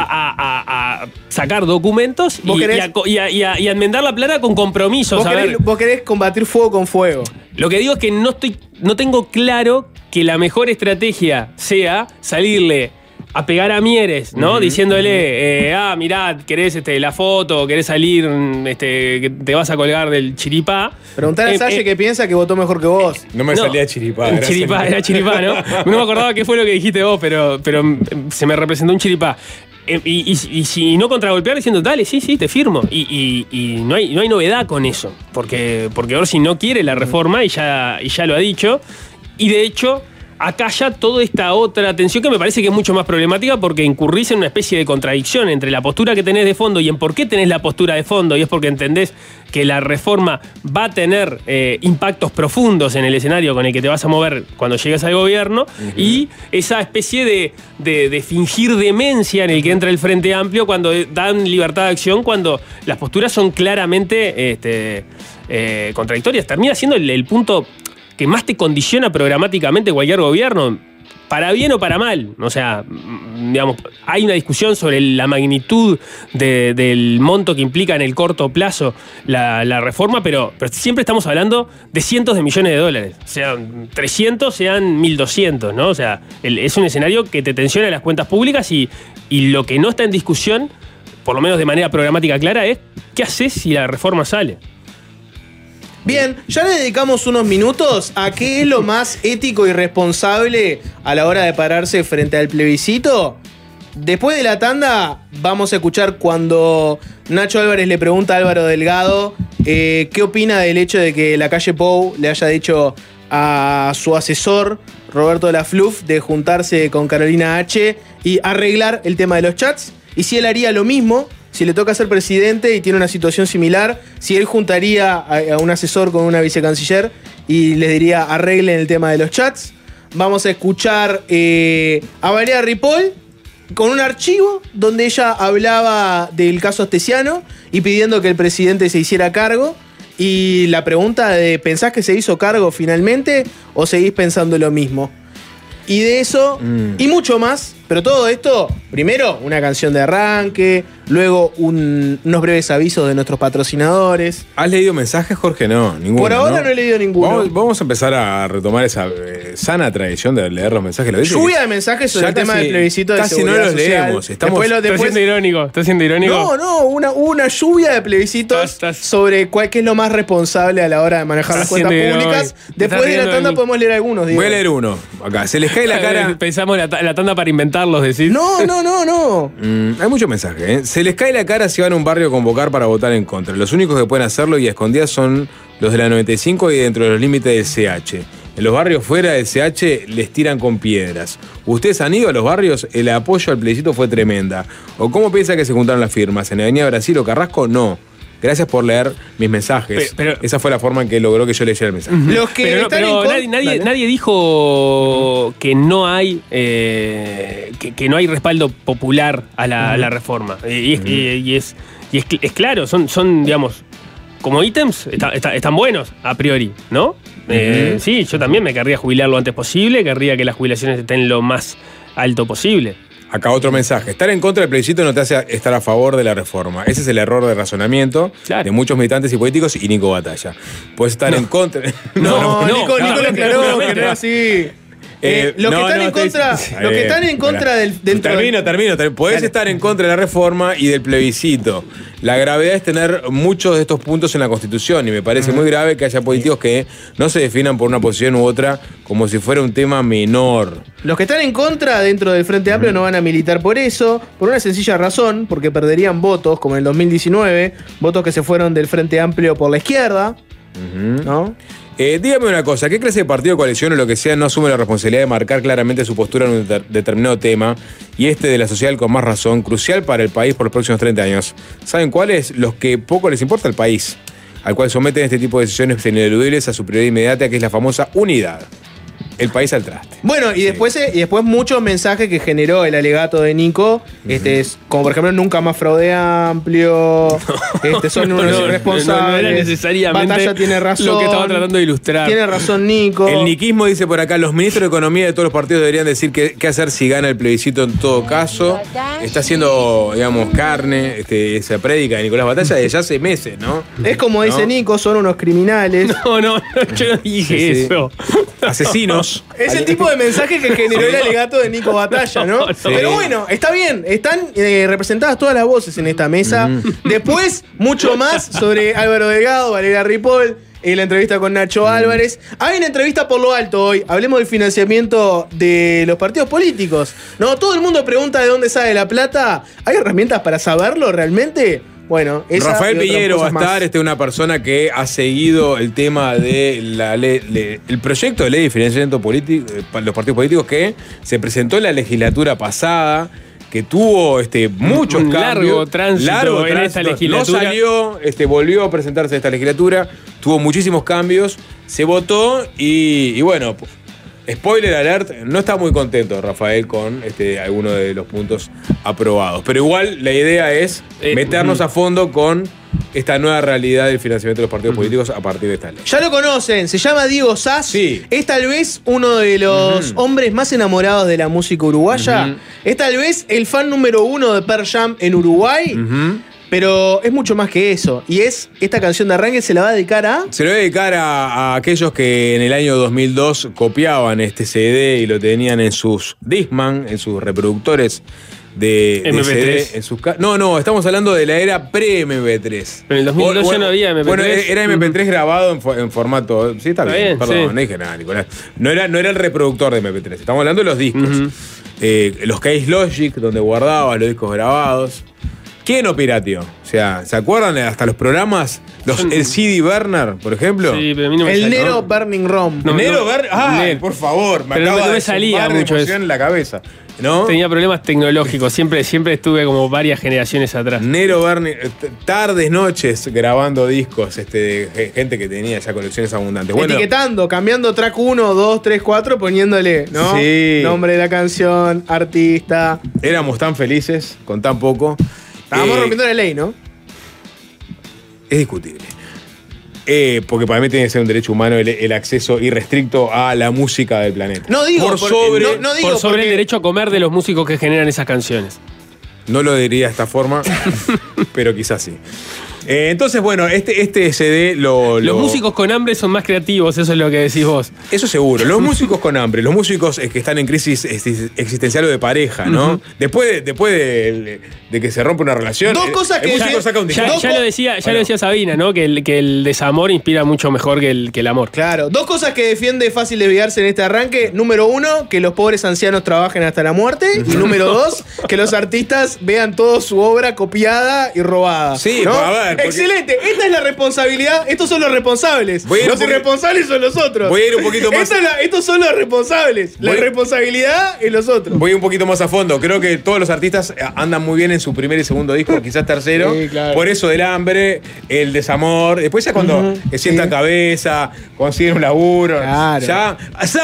Speaker 6: a sacar documentos y a enmendar la plata con compromisos.
Speaker 14: Vos querés combatir fuego con fuego.
Speaker 6: Lo que digo es que no tengo claro que la mejor estrategia sea salirle a pegar a Mieres, ¿no? Diciéndole, mirá, querés la foto, querés salir, que te vas a colgar del chiripá.
Speaker 14: Preguntale a Salle que piensa que votó mejor que vos.
Speaker 11: No me salía chiripá.
Speaker 6: Era chiripá, ¿no? No me acordaba qué fue lo que dijiste vos, pero se me representó un chiripá. Y si no contragolpear diciendo, dale, sí, te firmo. Y no hay novedad con eso. Porque Orsi no quiere la reforma y ya lo ha dicho. Y de hecho, acá ya toda esta otra tensión que me parece que es mucho más problemática porque incurrís en una especie de contradicción entre la postura que tenés de fondo y en por qué tenés la postura de fondo, y es porque entendés que la reforma va a tener impactos profundos en el escenario con el que te vas a mover cuando llegues al gobierno, y esa especie de fingir demencia en el que entra el Frente Amplio cuando dan libertad de acción, cuando las posturas son claramente contradictorias. Termina siendo el punto que más te condiciona programáticamente cualquier gobierno, para bien o para mal. O sea, digamos, hay una discusión sobre la magnitud del monto que implica en el corto plazo la reforma, pero siempre estamos hablando de cientos de millones de dólares. Sean 300, sean 1.200, ¿no? O sea, es un escenario que te tensiona las cuentas públicas y lo que no está en discusión, por lo menos de manera programática clara, es ¿qué haces si la reforma sale?
Speaker 14: Bien, ya le dedicamos unos minutos a qué es lo más ético y responsable a la hora de pararse frente al plebiscito. Después de la tanda vamos a escuchar cuando Nacho Álvarez le pregunta a Álvaro Delgado qué opina del hecho de que la calle Pou le haya dicho a su asesor Roberto Lafluf de juntarse con Carolina H y arreglar el tema de los chats, y si él haría lo mismo si le toca ser presidente y tiene una situación similar, si él juntaría a un asesor con una vicecanciller y les diría arreglen el tema de los chats. Vamos a escuchar a Valeria Ripoll con un archivo donde ella hablaba del caso Astesiano y pidiendo que el presidente se hiciera cargo. Y la pregunta de ¿pensás que se hizo cargo finalmente o seguís pensando lo mismo? Y de eso y mucho más. Pero todo esto, primero una canción de arranque, luego unos breves avisos de nuestros patrocinadores.
Speaker 11: ¿Has leído mensajes, Jorge? No, ninguno.
Speaker 14: Por ahora no he leído ninguno.
Speaker 11: Vamos a empezar a retomar esa sana tradición de leer los mensajes.
Speaker 14: Lluvia de mensajes sobre el tema del plebiscito de
Speaker 11: casi
Speaker 14: seguridad
Speaker 11: no los
Speaker 14: social.
Speaker 11: leemos.
Speaker 6: ¿Estás siendo irónico? ¿Estás siendo irónico?
Speaker 14: No, una lluvia de plebiscitos sobre qué es lo más responsable a la hora de manejar las cuentas públicas. Después de la tanda podemos leer algunos.
Speaker 11: Voy a leer uno. Acá, se les cae la cara.
Speaker 6: Pensamos la tanda para inventarlos, decís.
Speaker 14: No.
Speaker 11: Hay muchos mensajes, ¿eh? Se les cae la cara si van a un barrio a convocar para votar en contra. Los únicos que pueden hacerlo y a escondidas son los de la 95 y dentro de los límites del CH. En los barrios fuera del CH les tiran con piedras. ¿Ustedes han ido a los barrios? El apoyo al plebiscito fue tremenda. ¿O cómo piensa que se juntaron las firmas? ¿En Avenida Brasil o Carrasco? No. Gracias por leer mis mensajes. Pero esa fue la forma en que logró que yo leyera el mensaje.
Speaker 14: Los que
Speaker 6: nadie dijo que no hay que no hay respaldo popular a la reforma. Y es claro, son digamos, como ítems están buenos a priori, ¿no? Sí, yo también me querría jubilar lo antes posible, querría que las jubilaciones estén lo más alto posible.
Speaker 11: Acá otro mensaje. Estar en contra del plebiscito no te hace estar a favor de la reforma. Ese es el error de razonamiento de muchos militantes y políticos y Nico Batalla. Puedes estar en contra.
Speaker 14: Nico lo aclaró, que no era así. Los que están en contra del.
Speaker 11: Termino. Podés estar en contra de la reforma y del plebiscito. La gravedad es tener muchos de estos puntos en la Constitución y me parece muy grave que haya políticos que no se definan por una posición u otra como si fuera un tema menor.
Speaker 14: Los que están en contra dentro del Frente Amplio no van a militar por eso, por una sencilla razón, porque perderían votos, como en el 2019, votos que se fueron del Frente Amplio por la izquierda, ¿no?
Speaker 11: Dígame una cosa, ¿qué clase de partido, coalición o lo que sea no asume la responsabilidad de marcar claramente su postura en un determinado tema y de la social con más razón, crucial para el país por los próximos 30 años? ¿Saben cuáles? Los que poco les importa al país, al cual someten este tipo de decisiones ineludibles a su prioridad inmediata, que es la famosa unidad. El país al traste.
Speaker 14: Bueno, y después muchos mensajes que generó el alegato de Nico, como por ejemplo nunca más fraude amplio, son unos irresponsables.
Speaker 6: No era necesariamente
Speaker 14: Batalla tiene razón.
Speaker 6: Lo que estaba tratando de ilustrar.
Speaker 14: Tiene razón Nico.
Speaker 11: El niquismo dice por acá, los ministros de Economía de todos los partidos deberían decir qué hacer si gana el plebiscito en todo caso. Está haciendo, digamos, carne, esa prédica de Nicolás Batalla desde ya hace meses, ¿no?
Speaker 14: Es como dice Nico, son unos criminales.
Speaker 6: No, yo no dije eso.
Speaker 11: Asesinos.
Speaker 14: Es el tipo de mensaje que generó el alegato de Nico Batalla, ¿no? Sí. Pero bueno, está bien. Están representadas todas las voces en esta mesa. Después, mucho más sobre Álvaro Delgado, Valeria Ripoll, la entrevista con Nacho Álvarez. Hay una entrevista por lo alto hoy. Hablemos del financiamiento de los partidos políticos. No, todo el mundo pregunta de dónde sale la plata. ¿Hay herramientas para saberlo realmente? Bueno,
Speaker 11: Rafael Piñero va a estar, una persona que ha seguido el tema de la ley, el proyecto de ley de financiamiento político para los partidos políticos que se presentó en la legislatura pasada, que tuvo muchos cambios.
Speaker 6: Largo tránsito en esta legislatura.
Speaker 11: No salió, volvió a presentarse esta legislatura, tuvo muchísimos cambios, se votó y bueno. Spoiler alert, no está muy contento Rafael con alguno de los puntos aprobados. Pero igual la idea es meternos a fondo con esta nueva realidad del financiamiento de los partidos políticos a partir de esta ley.
Speaker 14: Ya lo conocen, se llama Diego Sass.
Speaker 11: Sí.
Speaker 14: Es tal vez uno de los hombres más enamorados de la música uruguaya. Es tal vez el fan número 1 de Pearl Jam en Uruguay. Pero es mucho más que eso. Y esta canción de arranque se la va a dedicar a...
Speaker 11: Se lo voy a dedicar a aquellos que en el año 2002 copiaban este CD y lo tenían en sus Discman, en sus reproductores de
Speaker 6: MP3.
Speaker 11: CD. No, estamos hablando de la era pre-MP3.
Speaker 6: Pero en el 2002 ya no había MP3.
Speaker 11: Bueno, era MP3 grabado en formato... Sí, está bien. Perdón, no dije nada, Nicolás. No era el reproductor de MP3. Estamos hablando de los discos. Los Case Logic, donde guardaba los discos grabados. ¿Quién no pirateó? O sea, ¿se acuerdan hasta los programas? El CD Burner, por ejemplo.
Speaker 6: Sí, pero a mí no me
Speaker 14: El Nero Burning ROM.
Speaker 11: Nero Burning. Por favor,
Speaker 6: me acaba de salía mucho eso
Speaker 11: en la cabeza. ¿no?
Speaker 6: Tenía problemas tecnológicos, siempre estuve como varias generaciones atrás.
Speaker 11: Nero Berni, tardes, noches grabando discos, de gente que tenía ya colecciones abundantes. Bueno,
Speaker 14: etiquetando, cambiando track 1, 2, 3, 4, poniéndole, ¿no?
Speaker 11: Sí.
Speaker 14: Nombre de la canción, artista.
Speaker 11: Éramos tan felices con tan poco.
Speaker 14: Estábamos rompiendo la ley, ¿no?
Speaker 11: Es discutible. Porque para mí tiene que ser un derecho humano el acceso irrestricto a la música del planeta.
Speaker 14: No digo
Speaker 6: por sobre el derecho a comer de los músicos que generan esas canciones.
Speaker 11: No lo diría de esta forma, pero quizás sí. Entonces, bueno, este CD
Speaker 6: Los músicos con hambre son más creativos, eso es lo que decís vos.
Speaker 11: Eso seguro. Los músicos con hambre, los músicos que están en crisis existencial o de pareja, ¿no?
Speaker 6: Uh-huh.
Speaker 11: Después de que se rompe una relación.
Speaker 14: Dos cosas que
Speaker 6: ya lo decía Sabina, ¿no? Que el desamor inspira mucho mejor que el amor.
Speaker 14: Claro. Dos cosas que defiende fácil desviarse en este arranque. Número 1, que los pobres ancianos trabajen hasta la muerte. Y número 2, que los artistas vean toda su obra copiada y robada.
Speaker 11: Sí,
Speaker 14: ¿no?
Speaker 11: a ver.
Speaker 14: Excelente, esta es la responsabilidad. Estos son los responsables. Los irresponsables son los otros.
Speaker 11: Voy a ir un poquito más.
Speaker 14: Estos son los responsables. La responsabilidad es los otros.
Speaker 11: Voy un poquito más a fondo. Creo que todos los artistas andan muy bien en su primer y segundo disco, quizás tercero.
Speaker 14: Sí, claro.
Speaker 11: Por eso del hambre, el desamor. Después ya cuando sientan cabeza, consiguen un laburo.
Speaker 14: Claro.
Speaker 11: Ya,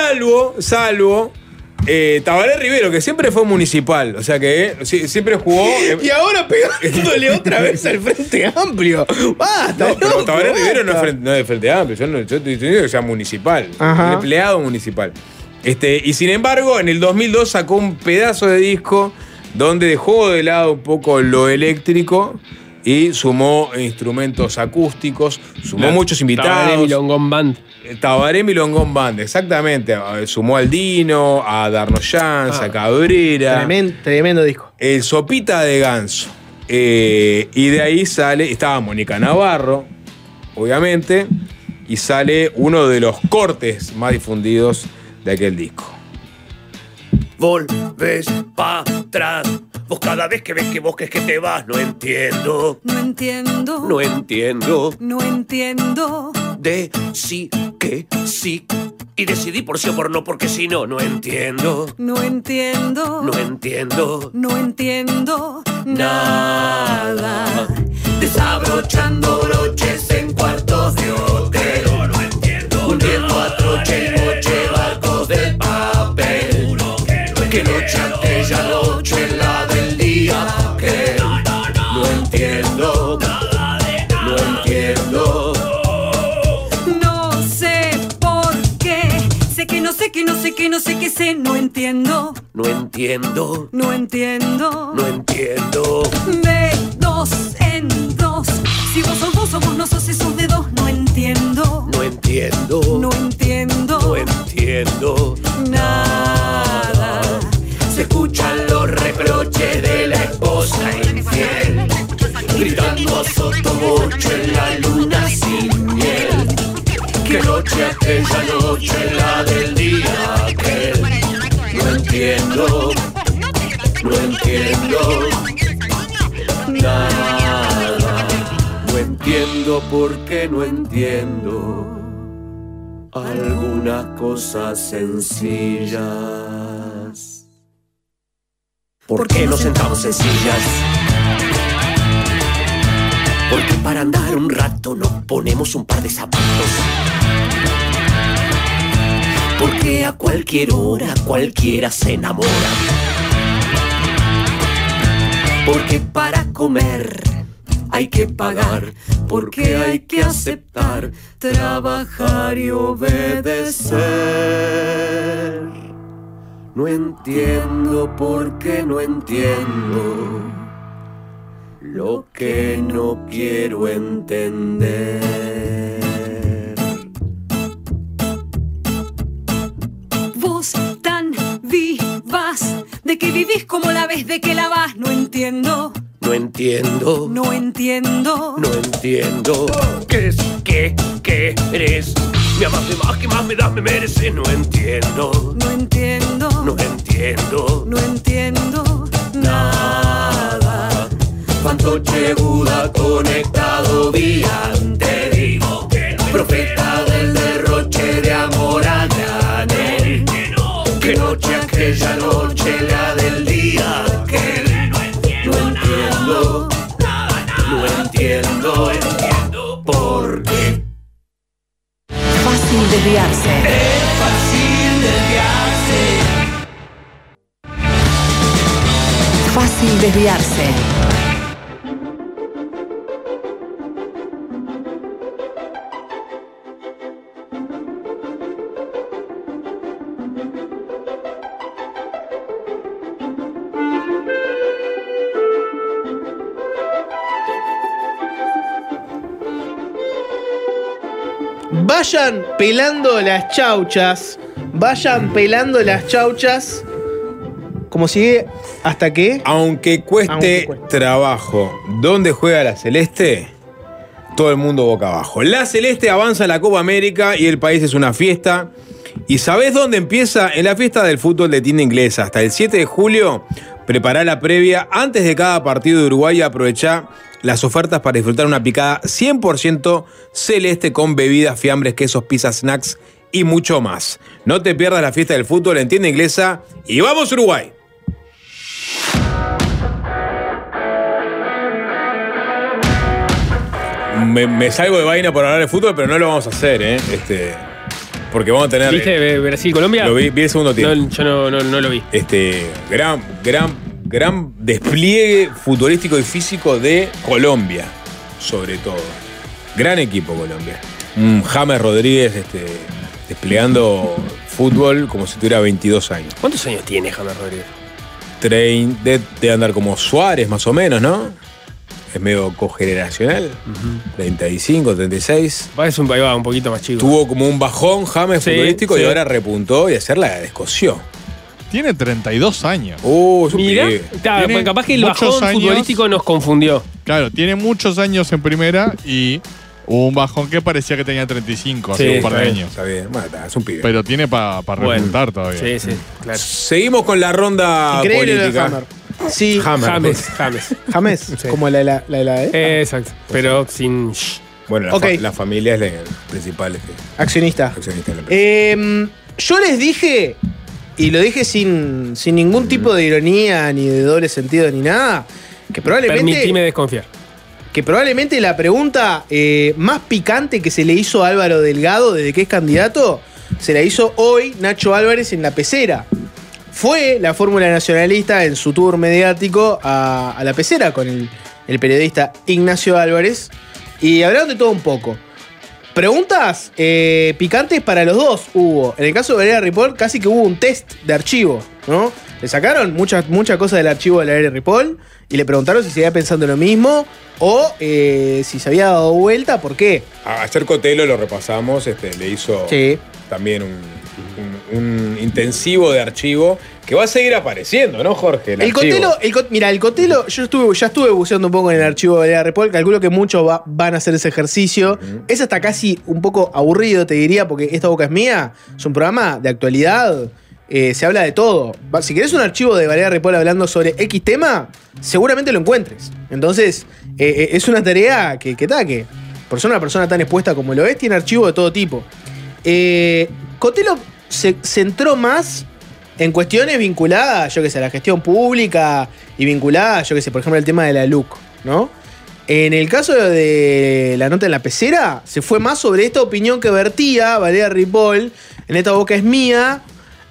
Speaker 11: salvo. Tabaré Rivero, que siempre fue municipal, o sea que siempre jugó.
Speaker 14: Y ahora pegándole otra vez al Frente Amplio. Basta,
Speaker 11: No, pero Tabaré
Speaker 14: basta.
Speaker 11: Rivero no es de Frente Amplio, yo estoy diciendo que sea municipal,
Speaker 14: Ajá.
Speaker 11: empleado municipal. Y sin embargo, en el 2002 sacó un pedazo de disco donde dejó de lado un poco lo eléctrico y sumó instrumentos acústicos, sumó muchos invitados.
Speaker 6: Tabaré Milongón Band.
Speaker 11: Tabaré Milongón Band, exactamente. Sumó al Dino, a Darnoyans, a Cabrera.
Speaker 14: Tremendo disco.
Speaker 11: El Sopita de Ganso. Y de ahí estaba Mónica Navarro, obviamente, y sale uno de los cortes más difundidos de aquel disco.
Speaker 2: Volves pa' atrás. Vos cada vez que ves que vos que te vas, no entiendo.
Speaker 17: No entiendo.
Speaker 2: No entiendo.
Speaker 17: No entiendo.
Speaker 2: Decí que sí. Y decidí por sí o por no, porque si no, no entiendo.
Speaker 17: No entiendo.
Speaker 2: No entiendo.
Speaker 17: No entiendo nada.
Speaker 2: Desabrochando broches en cuartos de hotel. No entiendo. Hundiendo a troche y moche barcos del papel. Que noche aquella noche la del día que no entiendo. No entiendo.
Speaker 17: No sé por qué. Sé que no sé que no sé que no sé que sé. No entiendo.
Speaker 2: No entiendo.
Speaker 17: No entiendo.
Speaker 2: No entiendo.
Speaker 17: De dos en dos. Si vos sos vos o vos no sos esos de dos. No entiendo.
Speaker 2: No entiendo.
Speaker 17: No entiendo.
Speaker 2: No entiendo
Speaker 17: nada.
Speaker 2: Se escuchan los reproches de la esposa infiel, gritando a sottovoce en la luna sin miel. Que noche aquella noche, la del día aquel. No entiendo. No entiendo nada. No entiendo por qué no entiendo algunas cosas sencillas. ¿Por qué nos sentamos en sillas? Porque para andar un rato nos ponemos un par de zapatos. Porque a cualquier hora cualquiera se enamora. Porque para comer hay que pagar. Porque hay que aceptar, trabajar y obedecer. No entiendo por qué no entiendo lo que no quiero entender.
Speaker 17: Vos tan vivas, de que vivís como la vez de que la vas. No entiendo.
Speaker 2: No entiendo.
Speaker 17: No entiendo.
Speaker 2: No entiendo. ¿Qué es? ¿Qué eres? Me amas, me más, que más me das, me mereces. No entiendo.
Speaker 17: No entiendo.
Speaker 2: No entiendo.
Speaker 17: No entiendo nada.
Speaker 2: Fantoche Buda conectado vía. Te digo que no. Profeta del derroche de amor a granel. Que noche aquella noche chela del día que no entiendo por qué.
Speaker 1: Fácil desviarse.
Speaker 2: Es fácil desviarse.
Speaker 1: Fácil desviarse.
Speaker 14: Vayan pelando las chauchas. Vayan pelando las chauchas. Como sigue hasta que.
Speaker 11: Aunque cueste trabajo, ¿dónde juega la Celeste? Todo el mundo boca abajo. La Celeste avanza a la Copa América y el país es una fiesta. ¿Y sabés dónde empieza? En la fiesta del fútbol de tienda inglesa. Hasta el 7 de julio, prepará la previa. Antes de cada partido de Uruguay, aprovechá las ofertas para disfrutar una picada 100% celeste con bebidas, fiambres, quesos, pizzas, snacks y mucho más. No te pierdas la fiesta del fútbol en tienda inglesa y ¡vamos Uruguay! Me salgo de vaina por hablar de fútbol, pero no lo vamos a hacer, porque vamos a tener...
Speaker 6: ¿Viste Brasil-Colombia?
Speaker 11: Lo vi el segundo tiempo.
Speaker 6: No, yo no lo vi.
Speaker 11: Gran despliegue futbolístico y físico de Colombia, sobre todo. Gran equipo Colombia. James Rodríguez desplegando fútbol como si tuviera 22 años.
Speaker 6: ¿Cuántos años tiene James Rodríguez?
Speaker 11: Debe andar como Suárez, más o menos, ¿no? Es medio cogeneracional. 35, 36.
Speaker 6: Parece un poquito más chico.
Speaker 11: Tuvo como un bajón James futbolístico y ahora repuntó y ayer la descoció.
Speaker 15: Tiene 32 años.
Speaker 11: Es un
Speaker 6: Mira,
Speaker 11: pibe.
Speaker 6: capaz que el bajón futbolístico nos confundió.
Speaker 15: Claro, tiene muchos años en primera y hubo un bajón que parecía que tenía 35 hace un par de años.
Speaker 11: Está bien, es un pibe.
Speaker 15: Pero tiene para repuntar todavía.
Speaker 6: Sí, claro.
Speaker 11: Seguimos con la ronda política.
Speaker 14: Sí,
Speaker 6: James.
Speaker 14: Como la
Speaker 6: Exacto, pero sin...
Speaker 11: Bueno, la familia es la principal.
Speaker 14: Accionista.
Speaker 11: De la empresa.
Speaker 14: Yo les dije, y lo dije sin ningún tipo de ironía, ni de doble sentido, ni nada, que probablemente...
Speaker 6: Permitime desconfiar.
Speaker 14: Que probablemente la pregunta más picante que se le hizo a Álvaro Delgado desde que es candidato, se la hizo hoy Nacho Álvarez en La Pecera. Fue la fórmula nacionalista en su tour mediático a La Pecera con el periodista Ignacio Álvarez y hablaron de todo un poco. Preguntas picantes para los dos hubo. En el caso de Valeria Ripoll casi que hubo un test de archivo, ¿no? Le sacaron muchas cosas del archivo de Valeria Ripoll y le preguntaron si seguía pensando lo mismo o si se había dado vuelta, ¿por qué?
Speaker 11: Ayer Cotelo lo repasamos, le hizo también un intensivo de archivo que va a seguir apareciendo, ¿no, Jorge?
Speaker 14: El Cotelo, yo ya estuve buceando un poco en el archivo de Valeria Ripoll, calculo que muchos van a hacer ese ejercicio. Es hasta casi un poco aburrido, te diría, porque Esta Boca es Mía es un programa de actualidad, se habla de todo. Si querés un archivo de Valeria Ripoll hablando sobre X tema, seguramente lo encuentres. Entonces, es una tarea que por ser una persona tan expuesta como lo es, tiene archivo de todo tipo. Cotelo se centró más en cuestiones vinculadas, a la gestión pública y vinculadas, por ejemplo, el tema de la LUC, ¿no? En el caso de la nota en La Pecera, se fue más sobre esta opinión que vertía Valeria Ripoll en Esta Boca es Mía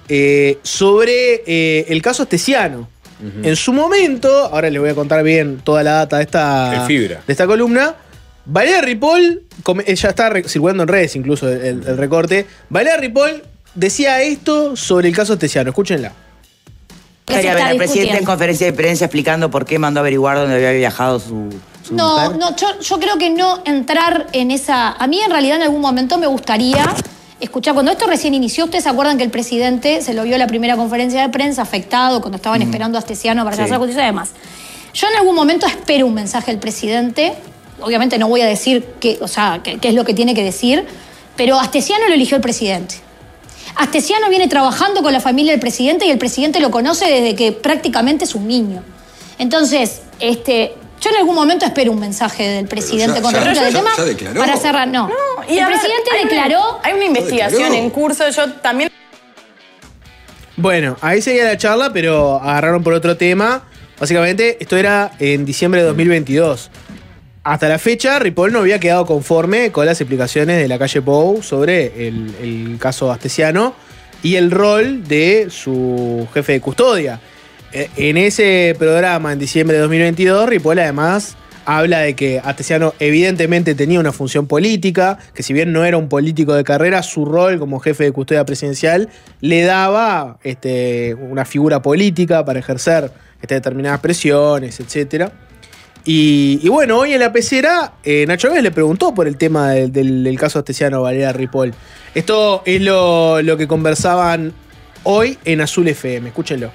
Speaker 14: sobre el caso Astesiano. En su momento, ahora les voy a contar bien toda la data de esta columna, Valeria Ripoll, ya está circulando en redes incluso el recorte, Valeria Ripoll decía esto sobre el caso Astesiano. Escúchenla.
Speaker 8: Estaría ver al presidente en conferencia de prensa explicando por qué mandó a averiguar dónde había viajado su mujer.
Speaker 16: Yo creo que no entrar en esa... A mí en realidad en algún momento me gustaría escuchar, cuando esto recién inició, ustedes se acuerdan que el presidente se lo vio en la primera conferencia de prensa afectado cuando estaban esperando a Astesiano para hacer la justicia y demás. Yo en algún momento espero un mensaje del presidente, obviamente no voy a decir qué es lo que tiene que decir, pero Astesiano lo eligió el presidente. Astesiano viene trabajando con la familia del presidente y el presidente lo conoce desde que prácticamente es un niño. Entonces, yo en algún momento espero un mensaje del presidente con respecto al tema para cerrar. No,
Speaker 18: y
Speaker 16: el presidente declaró...
Speaker 18: Hay una investigación en curso, yo también...
Speaker 14: Bueno, ahí seguía la charla, pero agarraron por otro tema. Básicamente, esto era en diciembre de 2022. Hasta la fecha, Ripoll no había quedado conforme con las explicaciones de la calle Pou sobre el caso Astesiano y el rol de su jefe de custodia. En ese programa, en diciembre de 2022, Ripoll además habla de que Astesiano evidentemente tenía una función política, que si bien no era un político de carrera, su rol como jefe de custodia presidencial le daba una figura política para ejercer determinadas presiones, etcétera. Y bueno, hoy en la pecera, Nacho Vélez le preguntó por el tema del caso Astesiano a Valeria Ripoll. Esto es lo que conversaban hoy en Azul FM. Escúchenlo.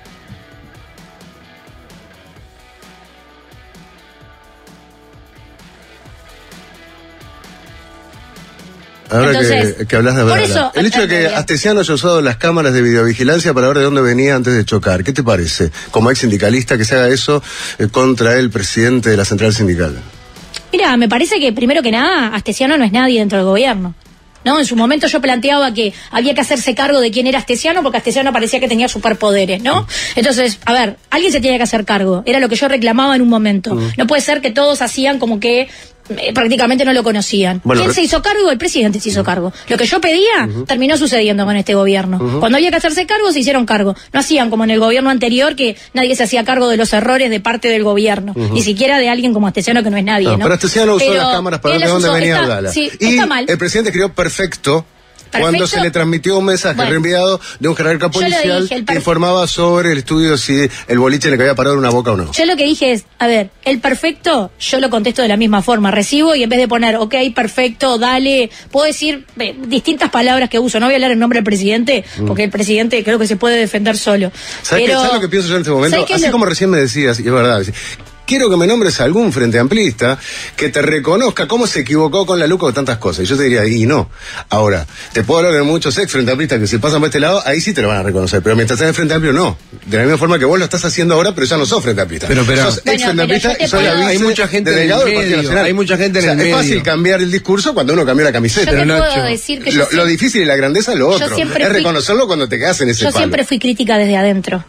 Speaker 18: Ahora
Speaker 16: Entonces,
Speaker 18: que hablas de
Speaker 16: por
Speaker 18: verdad.
Speaker 16: eso,
Speaker 18: El hecho de que Astesiano haya usado las cámaras de videovigilancia para ver de dónde venía antes de chocar, ¿qué te parece? Como ex sindicalista, que se haga eso contra el presidente de la central sindical.
Speaker 16: Mira, me parece que primero que nada, Astesiano no es nadie dentro del gobierno. ¿No? En su momento yo planteaba que había que hacerse cargo de quién era Astesiano, porque Astesiano parecía que tenía superpoderes, ¿no? Entonces, a ver, alguien se tenía que hacer cargo. Era lo que yo reclamaba en un momento. No puede ser que todos hacían como que prácticamente no lo conocían.
Speaker 18: Bueno,
Speaker 16: ¿Quién se hizo cargo? El presidente se hizo cargo. Lo que yo pedía terminó sucediendo con este gobierno. Cuando había que hacerse cargo, se hicieron cargo. No hacían como en el gobierno anterior, que nadie se hacía cargo de los errores de parte del gobierno. Ni siquiera de alguien como Astesiano, que no es nadie, ¿no?
Speaker 18: Pero Astesiano usó las cámaras para ver de dónde venía Abdala.
Speaker 16: Sí,
Speaker 18: y
Speaker 16: está mal.
Speaker 18: el presidente escribió perfecto cuando se le transmitió un mensaje reenviado de un jerarca policial que informaba sobre el estudio si el boliche le cabía parado en una boca o no.
Speaker 16: Yo lo que dije es, a ver, el perfecto, yo lo contesto de la misma forma, recibo y en vez de poner, ok, perfecto, dale, puedo decir distintas palabras que uso, no voy a hablar en nombre del presidente, porque el presidente creo que se puede defender solo.
Speaker 18: ¿Sabes lo que pienso yo en este momento? Así como recién me decías, y es verdad, quiero que me nombres a algún frente amplista que te reconozca cómo se equivocó con la LUC o tantas cosas. Y yo te diría, y no. Ahora, te puedo hablar de muchos ex frente amplistas que si pasan por este lado, ahí sí te lo van a reconocer. Pero mientras estás en frente amplio, no. De la misma forma que vos lo estás haciendo ahora, pero ya no sos frente amplista.
Speaker 11: Pero
Speaker 18: sos ex frente amplista y sos la vice
Speaker 11: hay mucha gente en el medio. Hay mucha gente en el medio.
Speaker 18: Es fácil cambiar el discurso cuando uno cambió la camiseta.
Speaker 16: Yo te puedo decir que
Speaker 18: lo difícil y la grandeza es lo otro. Es reconocerlo cuando te quedas en ese palo.
Speaker 16: Yo siempre fui crítica desde adentro.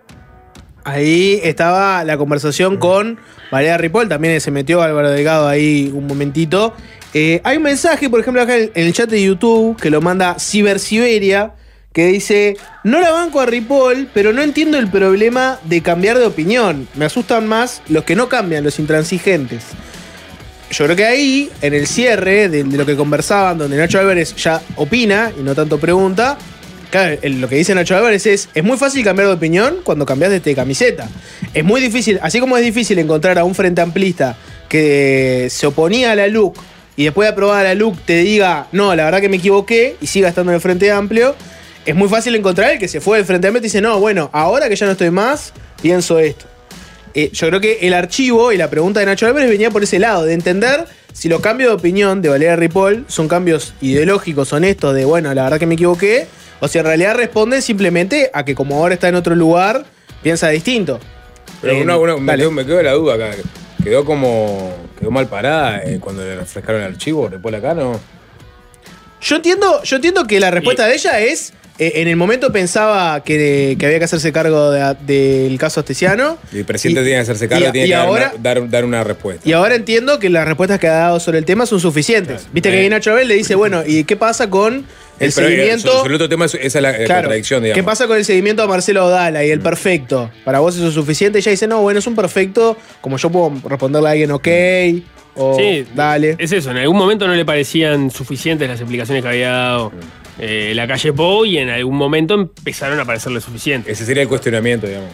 Speaker 14: Ahí estaba la conversación con Valeria Ripoll, también se metió Álvaro Delgado ahí un momentito. Hay un mensaje, por ejemplo, acá en el chat de YouTube, que lo manda Cibersiberia, que dice: no la banco a Ripoll, pero no entiendo el problema de cambiar de opinión. Me asustan más los que no cambian, los intransigentes. Yo creo que ahí, en el cierre de lo que conversaban, donde Nacho Álvarez ya opina y no tanto pregunta, claro, lo que dice Nacho Álvarez es muy fácil cambiar de opinión cuando cambias de camiseta. Es muy difícil, así como es difícil encontrar a un frente amplista que se oponía a la LUC y después de aprobada la LUC te diga, no, la verdad que me equivoqué y siga estando en el Frente Amplio, es muy fácil encontrar el que se fue del Frente Amplio y dice, no, bueno, ahora que ya no estoy más, pienso esto. Yo creo que el archivo y la pregunta de Nacho Álvarez venía por ese lado, de entender si los cambios de opinión de Valeria Ripoll son cambios ideológicos, honestos, de bueno, la verdad que me equivoqué, o si en realidad responden simplemente a que como ahora está en otro lugar, piensa distinto.
Speaker 11: Pero me quedó la duda acá. Quedó mal parada cuando le refrescaron el archivo, Ripoll acá, ¿no?
Speaker 14: Yo entiendo que la respuesta de ella es, en el momento pensaba que había que hacerse cargo del caso Astesiano.
Speaker 11: Y el presidente tiene que hacerse cargo y tiene que dar una respuesta.
Speaker 14: Y ahora entiendo que las respuestas que ha dado sobre el tema son suficientes. Claro. Viste que ahí Nacho Abel le dice, bueno, ¿y qué pasa con el seguimiento?
Speaker 11: Sobre el otro tema, esa es la contradicción, digamos.
Speaker 14: ¿Qué pasa con el seguimiento a Marcelo Abdala y el perfecto? ¿Para vos eso es suficiente? Ella dice, no, bueno, es un perfecto, como yo puedo responderle a alguien, ok, o
Speaker 6: sí,
Speaker 14: dale.
Speaker 6: Es eso, en algún momento no le parecían suficientes las explicaciones que había dado la calle Pou y en algún momento empezaron a parecerle suficientes.
Speaker 11: Ese sería el cuestionamiento, digamos.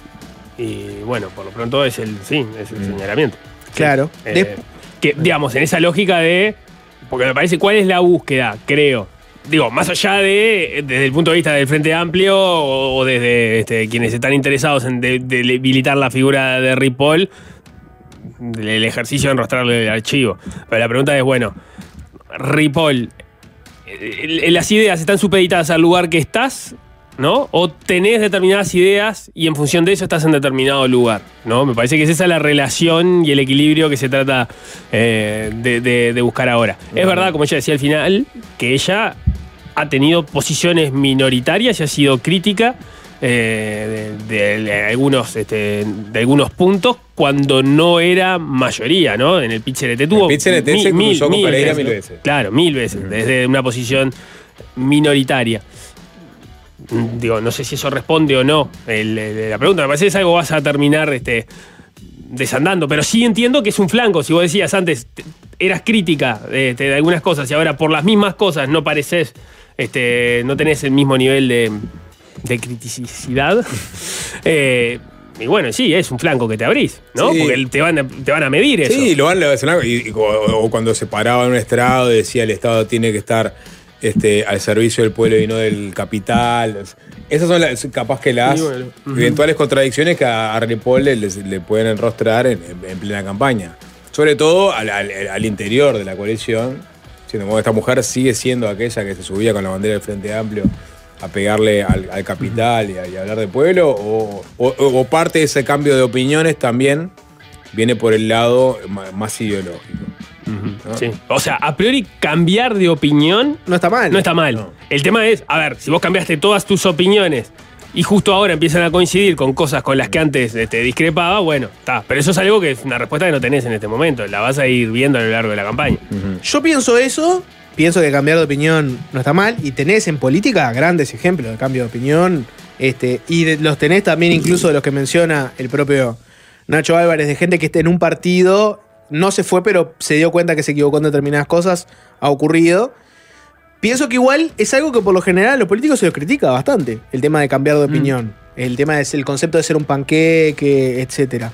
Speaker 6: Y bueno, por lo pronto es el señalamiento.
Speaker 14: Claro.
Speaker 6: Que, digamos, en esa lógica de... Porque me parece, ¿cuál es la búsqueda? Creo. Digo, más allá desde el punto de vista del Frente Amplio o desde quienes están interesados en debilitar la figura de Ripoll, el ejercicio de enrostrarle el archivo. Pero la pregunta es, bueno, Ripoll, ¿las ideas están supeditadas al lugar que estás, ¿no? ¿O tenés determinadas ideas y en función de eso estás en determinado lugar, ¿no? Me parece que es esa la relación y el equilibrio que se trata de buscar ahora. Es verdad, como ella decía al final, que ella ha tenido posiciones minoritarias y ha sido crítica de algunos puntos cuando no era mayoría, ¿no? En el Pichelete tuvo.
Speaker 11: El Pichelete se cruzó con Pereira 1000 veces.
Speaker 6: Claro, 1000 veces, desde una posición minoritaria. Digo, no sé si eso responde o no la pregunta. Me parece que es algo que vas a terminar desandando, pero sí entiendo que es un flanco. Si vos decías antes, eras crítica de algunas cosas y ahora por las mismas cosas no pareces, no tenés el mismo nivel de criticidad. Y bueno, sí, es un flanco que te abrís, ¿no?
Speaker 11: Sí.
Speaker 6: Porque te van a medir eso.
Speaker 11: Sí, lo van a hacer. O cuando se paraba en un estrado decía el Estado tiene que estar al servicio del pueblo y no del capital. Esas son capaz que las eventuales contradicciones que a Ripoll le pueden enrostrar en plena campaña. Sobre todo al interior de la coalición, siendo que esta mujer sigue siendo aquella que se subía con la bandera del Frente Amplio a pegarle al capital y a hablar de pueblo, o parte de ese cambio de opiniones también viene por el lado más ideológico. ¿no?
Speaker 6: Sí. O sea, a priori cambiar de opinión
Speaker 14: no está mal.
Speaker 6: No está mal. No. El tema es, a ver, si vos cambiaste todas tus opiniones y justo ahora empiezan a coincidir con cosas con las que antes discrepaba, bueno, está. Pero eso es algo que es una respuesta que no tenés en este momento. La vas a ir viendo a lo largo de la campaña.
Speaker 14: Yo pienso que cambiar de opinión no está mal, y tenés en política grandes ejemplos de cambio de opinión, y los tenés también incluso de los que menciona el propio Nacho Álvarez, de gente que esté en un partido, no se fue, pero se dio cuenta que se equivocó en determinadas cosas, ha ocurrido. Pienso que igual es algo que por lo general a los políticos se los critica bastante, el tema de cambiar de opinión, el tema es el concepto de ser un panqueque, etc.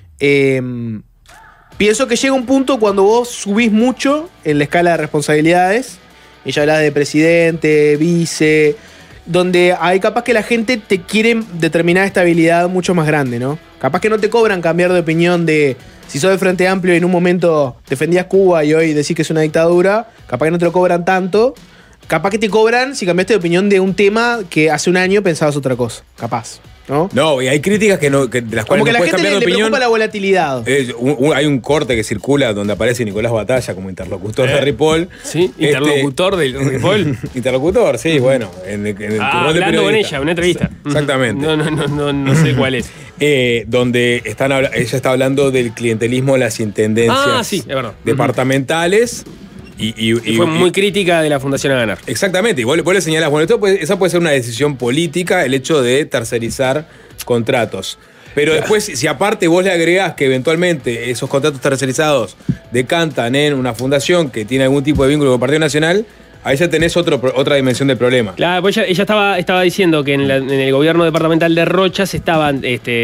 Speaker 14: Pienso que llega un punto cuando vos subís mucho en la escala de responsabilidades, y ya hablas de presidente, vice, donde hay capaz que la gente te quiere determinada estabilidad mucho más grande, ¿no? Capaz que no te cobran cambiar de opinión de... Si sos de Frente Amplio y en un momento defendías Cuba y hoy decís que es una dictadura, capaz que no te lo cobran tanto. Capaz que te cobran si cambiaste de opinión de un tema que hace un año pensabas otra cosa. Capaz, ¿no?
Speaker 11: No, y hay críticas de las cuales
Speaker 14: como que
Speaker 11: no
Speaker 14: la
Speaker 11: puedes
Speaker 14: gente
Speaker 11: cambiar de
Speaker 14: le
Speaker 11: opinión.
Speaker 14: preocupa la volatilidad.
Speaker 11: Hay un corte que circula donde aparece Nicolás Batalla como interlocutor de Ripoll.
Speaker 6: Sí, interlocutor de Ripoll.
Speaker 11: Interlocutor, sí, bueno. En el rol de
Speaker 6: hablando con ella, una entrevista.
Speaker 11: Exactamente.
Speaker 6: No sé cuál es.
Speaker 11: Donde ella está hablando del clientelismo de las intendencias
Speaker 6: sí, es verdad.
Speaker 11: departamentales. Y
Speaker 6: fue muy crítica de la Fundación A Ganar.
Speaker 11: Exactamente, y vos le señalás, bueno, esa puede ser una decisión política, el hecho de tercerizar contratos. Pero después, si aparte vos le agregás que eventualmente esos contratos tercerizados decantan en una fundación que tiene algún tipo de vínculo con el Partido Nacional, ahí ya tenés otra dimensión del problema.
Speaker 6: Claro, pues ella estaba diciendo que en el gobierno departamental de Rocha se estaban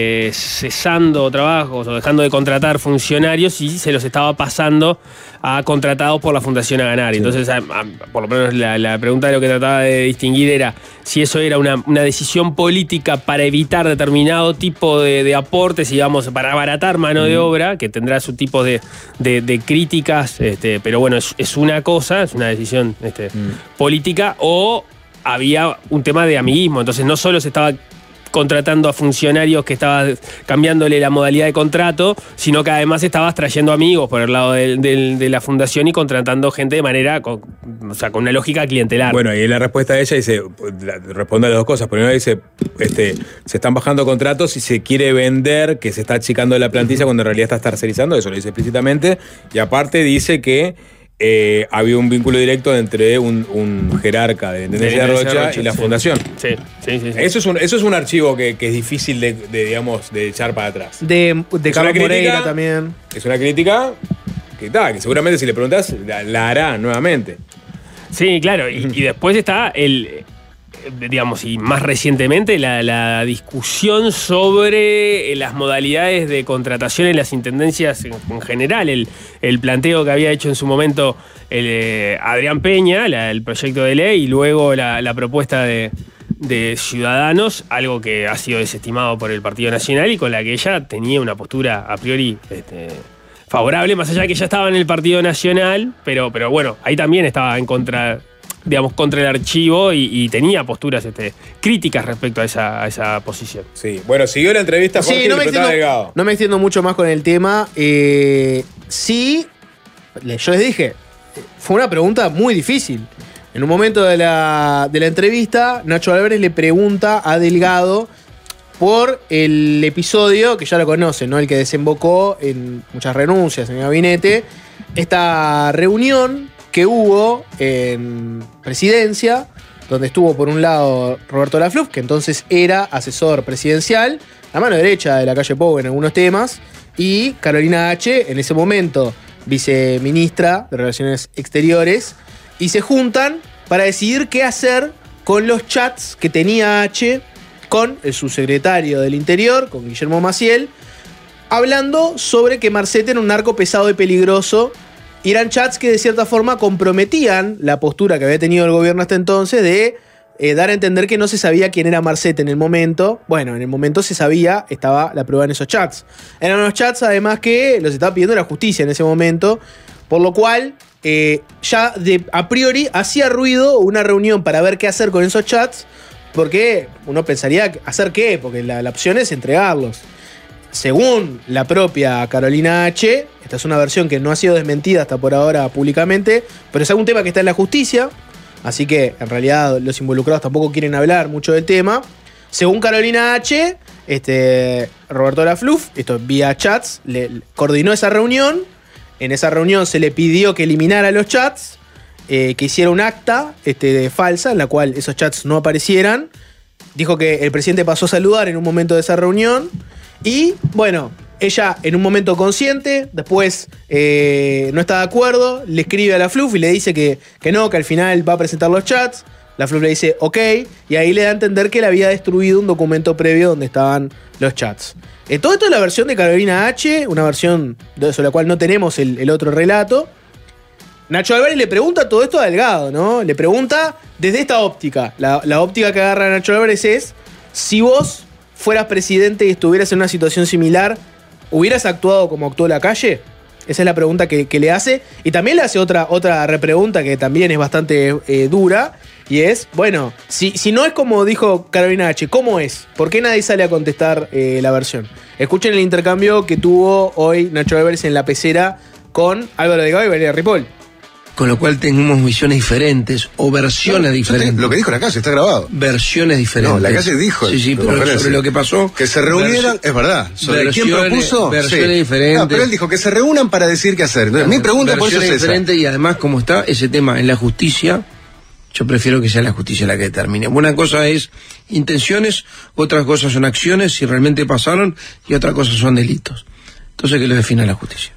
Speaker 6: cesando trabajos o dejando de contratar funcionarios y se los estaba pasando a contratados por la Fundación A Ganar. Sí. Entonces, por lo menos la pregunta de lo que trataba de distinguir era si eso era una decisión política para evitar determinado tipo de aportes, digamos, para abaratar mano de obra, que tendrá su tipo de críticas, pero bueno, es una cosa, es una decisión política, o había un tema de amiguismo. Entonces no solo se estaba contratando a funcionarios que estaba cambiándole la modalidad de contrato, sino que además estabas trayendo amigos por el lado de la fundación y contratando gente de manera, con una lógica clientelar.
Speaker 11: Bueno, y la respuesta de ella dice, responde a las dos cosas. Primero dice, se están bajando contratos y se quiere vender que se está achicando la plantilla cuando en realidad estás tercerizando, eso lo dice explícitamente, y aparte dice que había un vínculo directo entre un jerarca de la Intendencia de Rocha y la Fundación.
Speaker 6: Sí.
Speaker 11: Eso es un archivo que es difícil de echar para atrás.
Speaker 14: De Carlos Moreira también.
Speaker 11: Es una crítica que seguramente si le preguntás la hará nuevamente.
Speaker 6: Sí, claro. Y después está y más recientemente la discusión sobre las modalidades de contratación en las intendencias en general, el planteo que había hecho en su momento Adrián Peña, el proyecto de ley, y luego la propuesta de Ciudadanos, algo que ha sido desestimado por el Partido Nacional y con la que ella tenía una postura a priori favorable, más allá de que ya estaba en el Partido Nacional, pero bueno, ahí también estaba en contra el archivo y tenía posturas críticas respecto a esa posición.
Speaker 11: Sí, bueno, siguió la entrevista Jorge,
Speaker 14: sí, no me extiendo mucho más con el tema. Sí, yo les dije, fue una pregunta muy difícil. En un momento de la entrevista, Nacho Álvarez le pregunta a Delgado por el episodio, que ya lo conocen, ¿no? El que desembocó en muchas renuncias en el gabinete. Esta reunión que hubo en Presidencia, donde estuvo por un lado Roberto Lafluf, que entonces era asesor presidencial, la mano derecha de la calle Pou en algunos temas, y Carolina H., en ese momento viceministra de Relaciones Exteriores, y se juntan para decidir qué hacer con los chats que tenía H con el subsecretario del Interior, con Guillermo Maciel, hablando sobre que Marcet era un narco pesado y peligroso. Y eran chats que de cierta forma comprometían la postura que había tenido el gobierno hasta entonces de dar a entender que no se sabía quién era Marcet en el momento. Bueno, en el momento se sabía, estaba la prueba en esos chats. Eran unos chats además que los estaba pidiendo la justicia en ese momento, por lo cual ya a priori hacía ruido una reunión para ver qué hacer con esos chats, porque uno pensaría, ¿hacer qué? Porque la opción es entregarlos. Según la propia Carolina H., esta es una versión que no ha sido desmentida hasta por ahora públicamente, pero es algún tema que está en la justicia, así que en realidad los involucrados tampoco quieren hablar mucho del tema. Según Carolina H., Roberto Lafluf, esto vía chats, le coordinó esa reunión. En esa reunión se le pidió que eliminara los chats, que hiciera un acta falsa en la cual esos chats no aparecieran. Dijo que el presidente pasó a saludar en un momento de esa reunión. Y bueno, ella en un momento consciente, después no está de acuerdo, le escribe a Lafluf y le dice que no, que al final va a presentar los chats. Lafluf le dice ok, y ahí le da a entender que él había destruido un documento previo donde estaban los chats. Todo esto es la versión de Carolina H., una versión sobre la cual no tenemos el otro relato. Nacho Álvarez le pregunta todo esto a Delgado, ¿no? Le pregunta desde esta óptica. La óptica que agarra Nacho Álvarez es: si vos fueras presidente y estuvieras en una situación similar, ¿hubieras actuado como actuó Lacalle? Esa es la pregunta que le hace. Y también le hace otra repregunta que también es bastante dura. Y es, bueno, si no es como dijo Carolina H., ¿cómo es? ¿Por qué nadie sale a contestar la versión? Escuchen el intercambio que tuvo hoy Nacho Álvarez en La Pecera con Álvaro Delgado y Valeria Ripoll.
Speaker 19: Con lo cual tenemos visiones diferentes o versiones diferentes.
Speaker 18: Lo que dijo Lacalle está grabado.
Speaker 19: Versiones diferentes.
Speaker 18: No, Lacalle dijo.
Speaker 19: Sí, pero sobre lo que pasó.
Speaker 18: Que se reunieran, es verdad. Sobre quién propuso.
Speaker 19: Versiones diferentes.
Speaker 18: No, pero él dijo que se reúnan para decir qué hacer. Entonces, mi pregunta por eso es esa.
Speaker 19: Diferentes, y además, como está ese tema en la justicia, yo prefiero que sea la justicia la que determine. Una cosa es intenciones, otras cosas son acciones, si realmente pasaron, y otra cosa son delitos. Entonces que lo defina la justicia.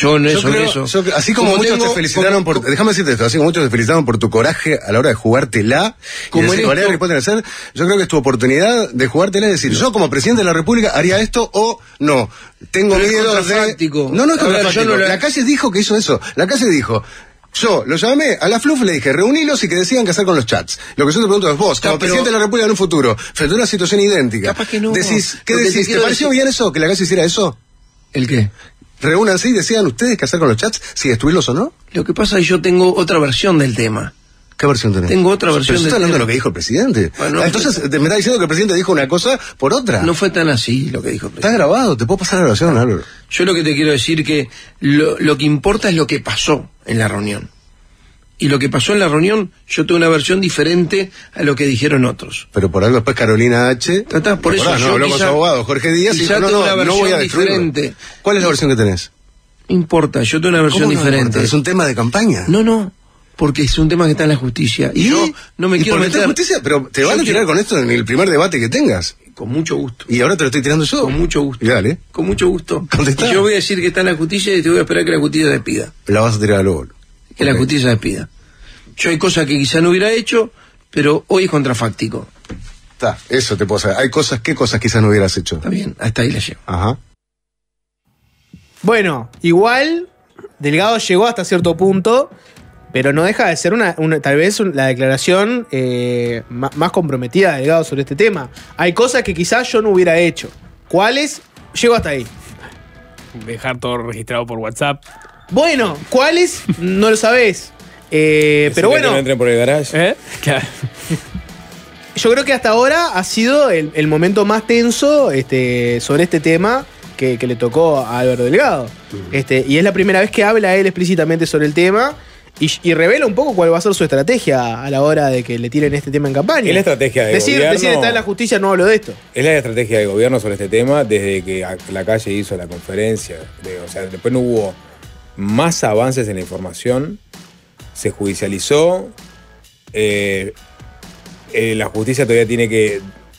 Speaker 18: Así como muchos te felicitaron déjame decirte esto, así como muchos te felicitaron por tu coraje a la hora de jugártela, como en Valeria Ripoll tiene que hacer, yo creo que es tu oportunidad de jugártela y decir, yo como presidente de la República haría esto o no. Tengo miedo de... No es contrafáctico. Lacalle dijo que hizo eso. Lacalle dijo... Yo lo llamé a Lafluf y le dije, reunilos y que decidan qué hacer con los chats. Lo que yo te pregunto es vos, como presidente de la República en un futuro, frente a una situación idéntica.
Speaker 19: Capaz que no.
Speaker 18: ¿Qué decís? ¿Te pareció bien eso, que Lacalle hiciera eso?
Speaker 19: ¿El qué?
Speaker 18: Reúnanse y decidan ustedes qué hacer con los chats, si destruirlos o no.
Speaker 19: Lo que pasa es que yo tengo otra versión del tema.
Speaker 18: ¿Qué versión tenés?
Speaker 19: Tengo otra versión.
Speaker 18: ¿Pero estás hablando de lo que dijo el presidente? Bueno, entonces me está diciendo que el presidente dijo una cosa por otra.
Speaker 19: No fue tan así lo que dijo el presidente.
Speaker 18: Está grabado, te puedo pasar la grabación, Álvaro.
Speaker 19: Yo lo que te quiero decir que lo que importa es lo que pasó en la reunión. Y lo que pasó en la reunión, yo tuve una versión diferente a lo que dijeron otros.
Speaker 18: Pero por algo después Carolina H.
Speaker 19: Por eso yo
Speaker 18: habló con su abogado Jorge Díaz y dijo, no voy a destruirlo. ¿Cuál es la versión que tenés?
Speaker 19: No importa, yo tengo una versión diferente.
Speaker 18: ¿Es un tema de campaña?
Speaker 19: No, porque es un tema que está en la justicia. Y yo no me quiero meter.
Speaker 18: Justicia, pero te van a tirar con esto en el primer debate que tengas.
Speaker 19: Con mucho gusto.
Speaker 18: ¿Y ahora te lo estoy tirando yo?
Speaker 19: Con mucho gusto.
Speaker 18: Y dale.
Speaker 19: Con mucho gusto.
Speaker 18: Contestá.
Speaker 19: Y yo voy a decir que está en la justicia y te voy a esperar que la justicia despida.
Speaker 18: La vas a tirar luego.
Speaker 19: Que la justicia despida. Yo hay cosas que quizá no hubiera hecho, pero hoy es contrafáctico.
Speaker 18: Está, eso te puedo saber. Hay cosas, ¿qué cosas quizás no hubieras hecho?
Speaker 19: Está bien, hasta ahí la llevo.
Speaker 18: Ajá.
Speaker 14: Bueno, igual Delgado llegó hasta cierto punto, pero no deja de ser tal vez la declaración más comprometida de Delgado sobre este tema. Hay cosas que quizás yo no hubiera hecho. ¿Cuáles? Llego hasta ahí.
Speaker 6: Dejar todo registrado por WhatsApp.
Speaker 14: Bueno, ¿cuáles? No lo sabés. Pero bueno.
Speaker 11: Que no entren por el garage.
Speaker 6: Claro.
Speaker 14: Yo creo que hasta ahora ha sido el momento más tenso sobre este tema que le tocó a Álvaro Delgado. Y es la primera vez que habla él explícitamente sobre el tema. Y revela un poco cuál va a ser su estrategia a la hora de que le tiren este tema en campaña.
Speaker 11: Es la estrategia de
Speaker 14: decir,
Speaker 11: gobierno.
Speaker 14: Decir, está en la justicia, no hablo de esto.
Speaker 11: Es la estrategia de gobierno sobre este tema desde que la calle hizo la conferencia. O sea, después no hubo más avances en la información. Se judicializó. La justicia todavía tiene que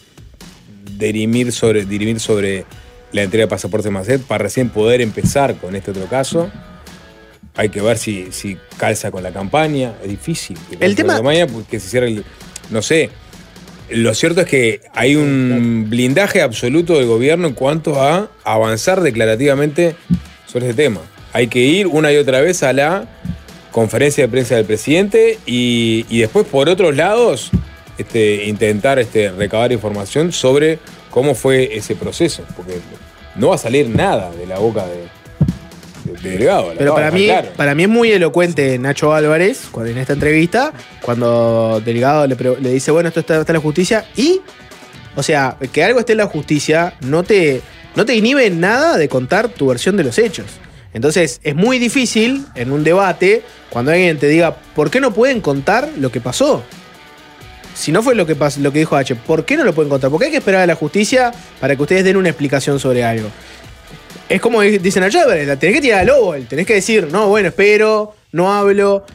Speaker 11: dirimir sobre la entrega de pasaportes Macet para recién poder empezar con este otro caso. Hay que ver si calza con la campaña. Es difícil.
Speaker 14: El tema...
Speaker 11: que se cierre no sé. Lo cierto es que hay un blindaje absoluto del gobierno en cuanto a avanzar declarativamente sobre este tema. Hay que ir una y otra vez a la conferencia de prensa del presidente y después por otros lados intentar recabar información sobre cómo fue ese proceso. Porque no va a salir nada de la boca de Delgado.
Speaker 14: Pero para mí es muy elocuente Nacho Álvarez en esta entrevista, cuando Delgado le dice, bueno, esto está en la justicia, y, o sea, que algo esté en la justicia no te inhibe en nada de contar tu versión de los hechos. Entonces, es muy difícil en un debate cuando alguien te diga, ¿por qué no pueden contar lo que pasó? Si no fue lo que dijo H, ¿por qué no lo pueden contar? Porque hay que esperar a la justicia para que ustedes den una explicación sobre algo. Es como dicen allá, tenés que tirar al lobo, tenés que decir, no, bueno, espero, no hablo.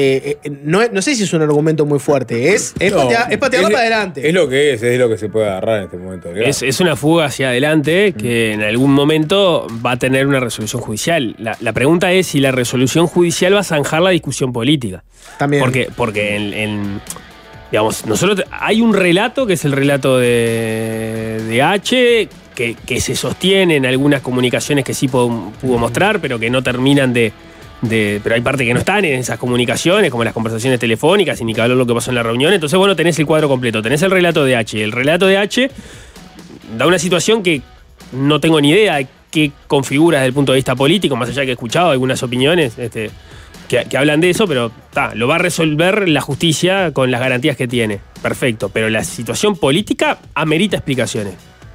Speaker 14: No sé si es un argumento muy fuerte, es patearla para adelante.
Speaker 11: Es lo que es lo que se puede agarrar en este momento.
Speaker 6: Es una fuga hacia adelante que en algún momento va a tener una resolución judicial. La pregunta es si la resolución judicial va a zanjar la discusión política.
Speaker 14: También.
Speaker 6: Porque digamos, nosotros hay un relato que es el relato de H, que se sostiene en algunas comunicaciones que sí pudo mostrar, pero que no terminan pero hay parte que no están en esas comunicaciones, como las conversaciones telefónicas, y ni que hablar lo que pasó en la reunión. Entonces, bueno, tenés el cuadro completo, tenés el relato de H. El relato de H da una situación que no tengo ni idea de qué configura desde el punto de vista político, más allá que he escuchado algunas opiniones que hablan de eso, pero lo va a resolver la justicia con las garantías que tiene. Perfecto, pero la situación política amerita explicaciones.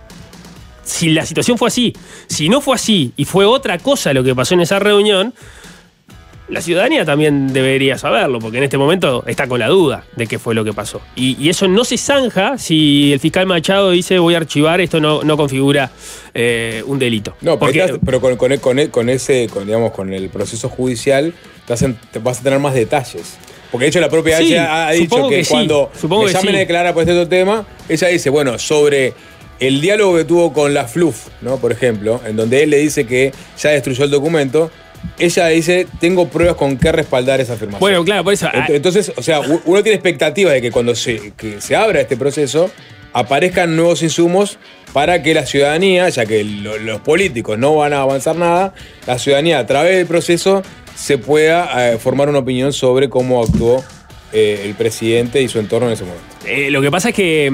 Speaker 6: Si la situación fue así, si no fue así y fue otra cosa lo que pasó en esa reunión, la ciudadanía también debería saberlo, porque en este momento está con la duda de qué fue lo que pasó. Y eso no se zanja si el fiscal Machado dice voy a archivar, esto no configura un delito.
Speaker 11: No, pero con el proceso judicial vas a tener más detalles. Porque de hecho la propia H ha dicho que cuando me llamen a declarar por este otro tema, ella dice, bueno, sobre el diálogo que tuvo con la FLUF, ¿no? Por ejemplo, en donde él le dice que ya destruyó el documento, ella dice, tengo pruebas con qué respaldar esa afirmación.
Speaker 6: Bueno, claro, por eso.
Speaker 11: Entonces, o sea, uno tiene expectativas de que cuando se abra este proceso, aparezcan nuevos insumos para que la ciudadanía, ya que los políticos no van a avanzar nada, la ciudadanía a través del proceso se pueda formar una opinión sobre cómo actuó el presidente y su entorno en ese momento.
Speaker 6: Lo que pasa es que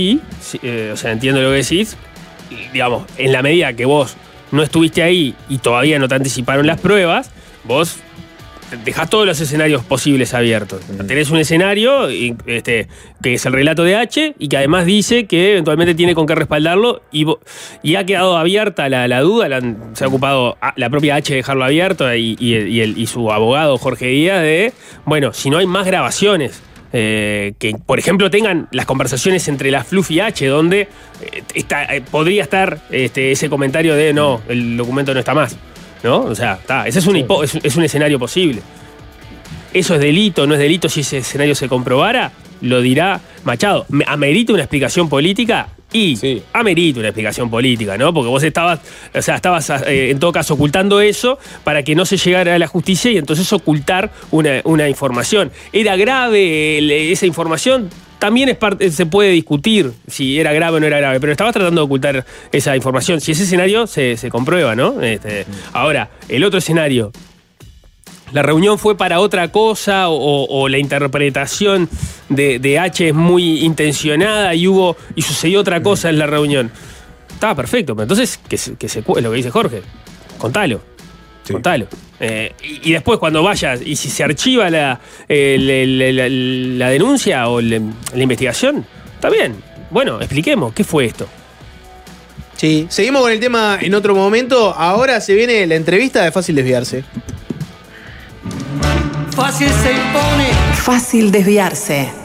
Speaker 6: o sea, entiendo lo que decís, digamos, en la medida que vos no estuviste ahí y todavía no te anticiparon las pruebas, vos dejás todos los escenarios posibles abiertos. Tenés un escenario que es el relato de H y que además dice que eventualmente tiene con qué respaldarlo y ha quedado abierta la duda, se ha ocupado la propia H de dejarlo abierto y su abogado Jorge Díaz de, bueno, si no hay más grabaciones, que por ejemplo tengan las conversaciones entre la FLUF y H, donde podría estar ese comentario de no, el documento no está más, ¿no? O sea, ese es un escenario posible. ¿Eso es delito? ¿No es delito? Si ese escenario se comprobara, lo dirá Machado. ¿Amerita una explicación política? Amerita una explicación política, ¿no? Porque vos estabas en todo caso ocultando eso para que no se llegara a la justicia y entonces ocultar una información. ¿Era grave esa información? También se puede discutir si era grave o no era grave, pero estabas tratando de ocultar esa información. Si ese escenario se comprueba, ¿no? Ahora, el otro escenario, la reunión fue para otra cosa o la interpretación de H es muy intencionada y sucedió otra cosa en la reunión. Estaba perfecto, pero entonces lo que dice Jorge, contalo. Y después cuando vayas y si se archiva la denuncia o la investigación, está bien. Bueno, expliquemos, ¿qué fue esto?
Speaker 14: Sí, seguimos con el tema en otro momento. Ahora se viene la entrevista de Fácil Desviarse.
Speaker 2: fácil se impone.
Speaker 1: Fácil desviarse.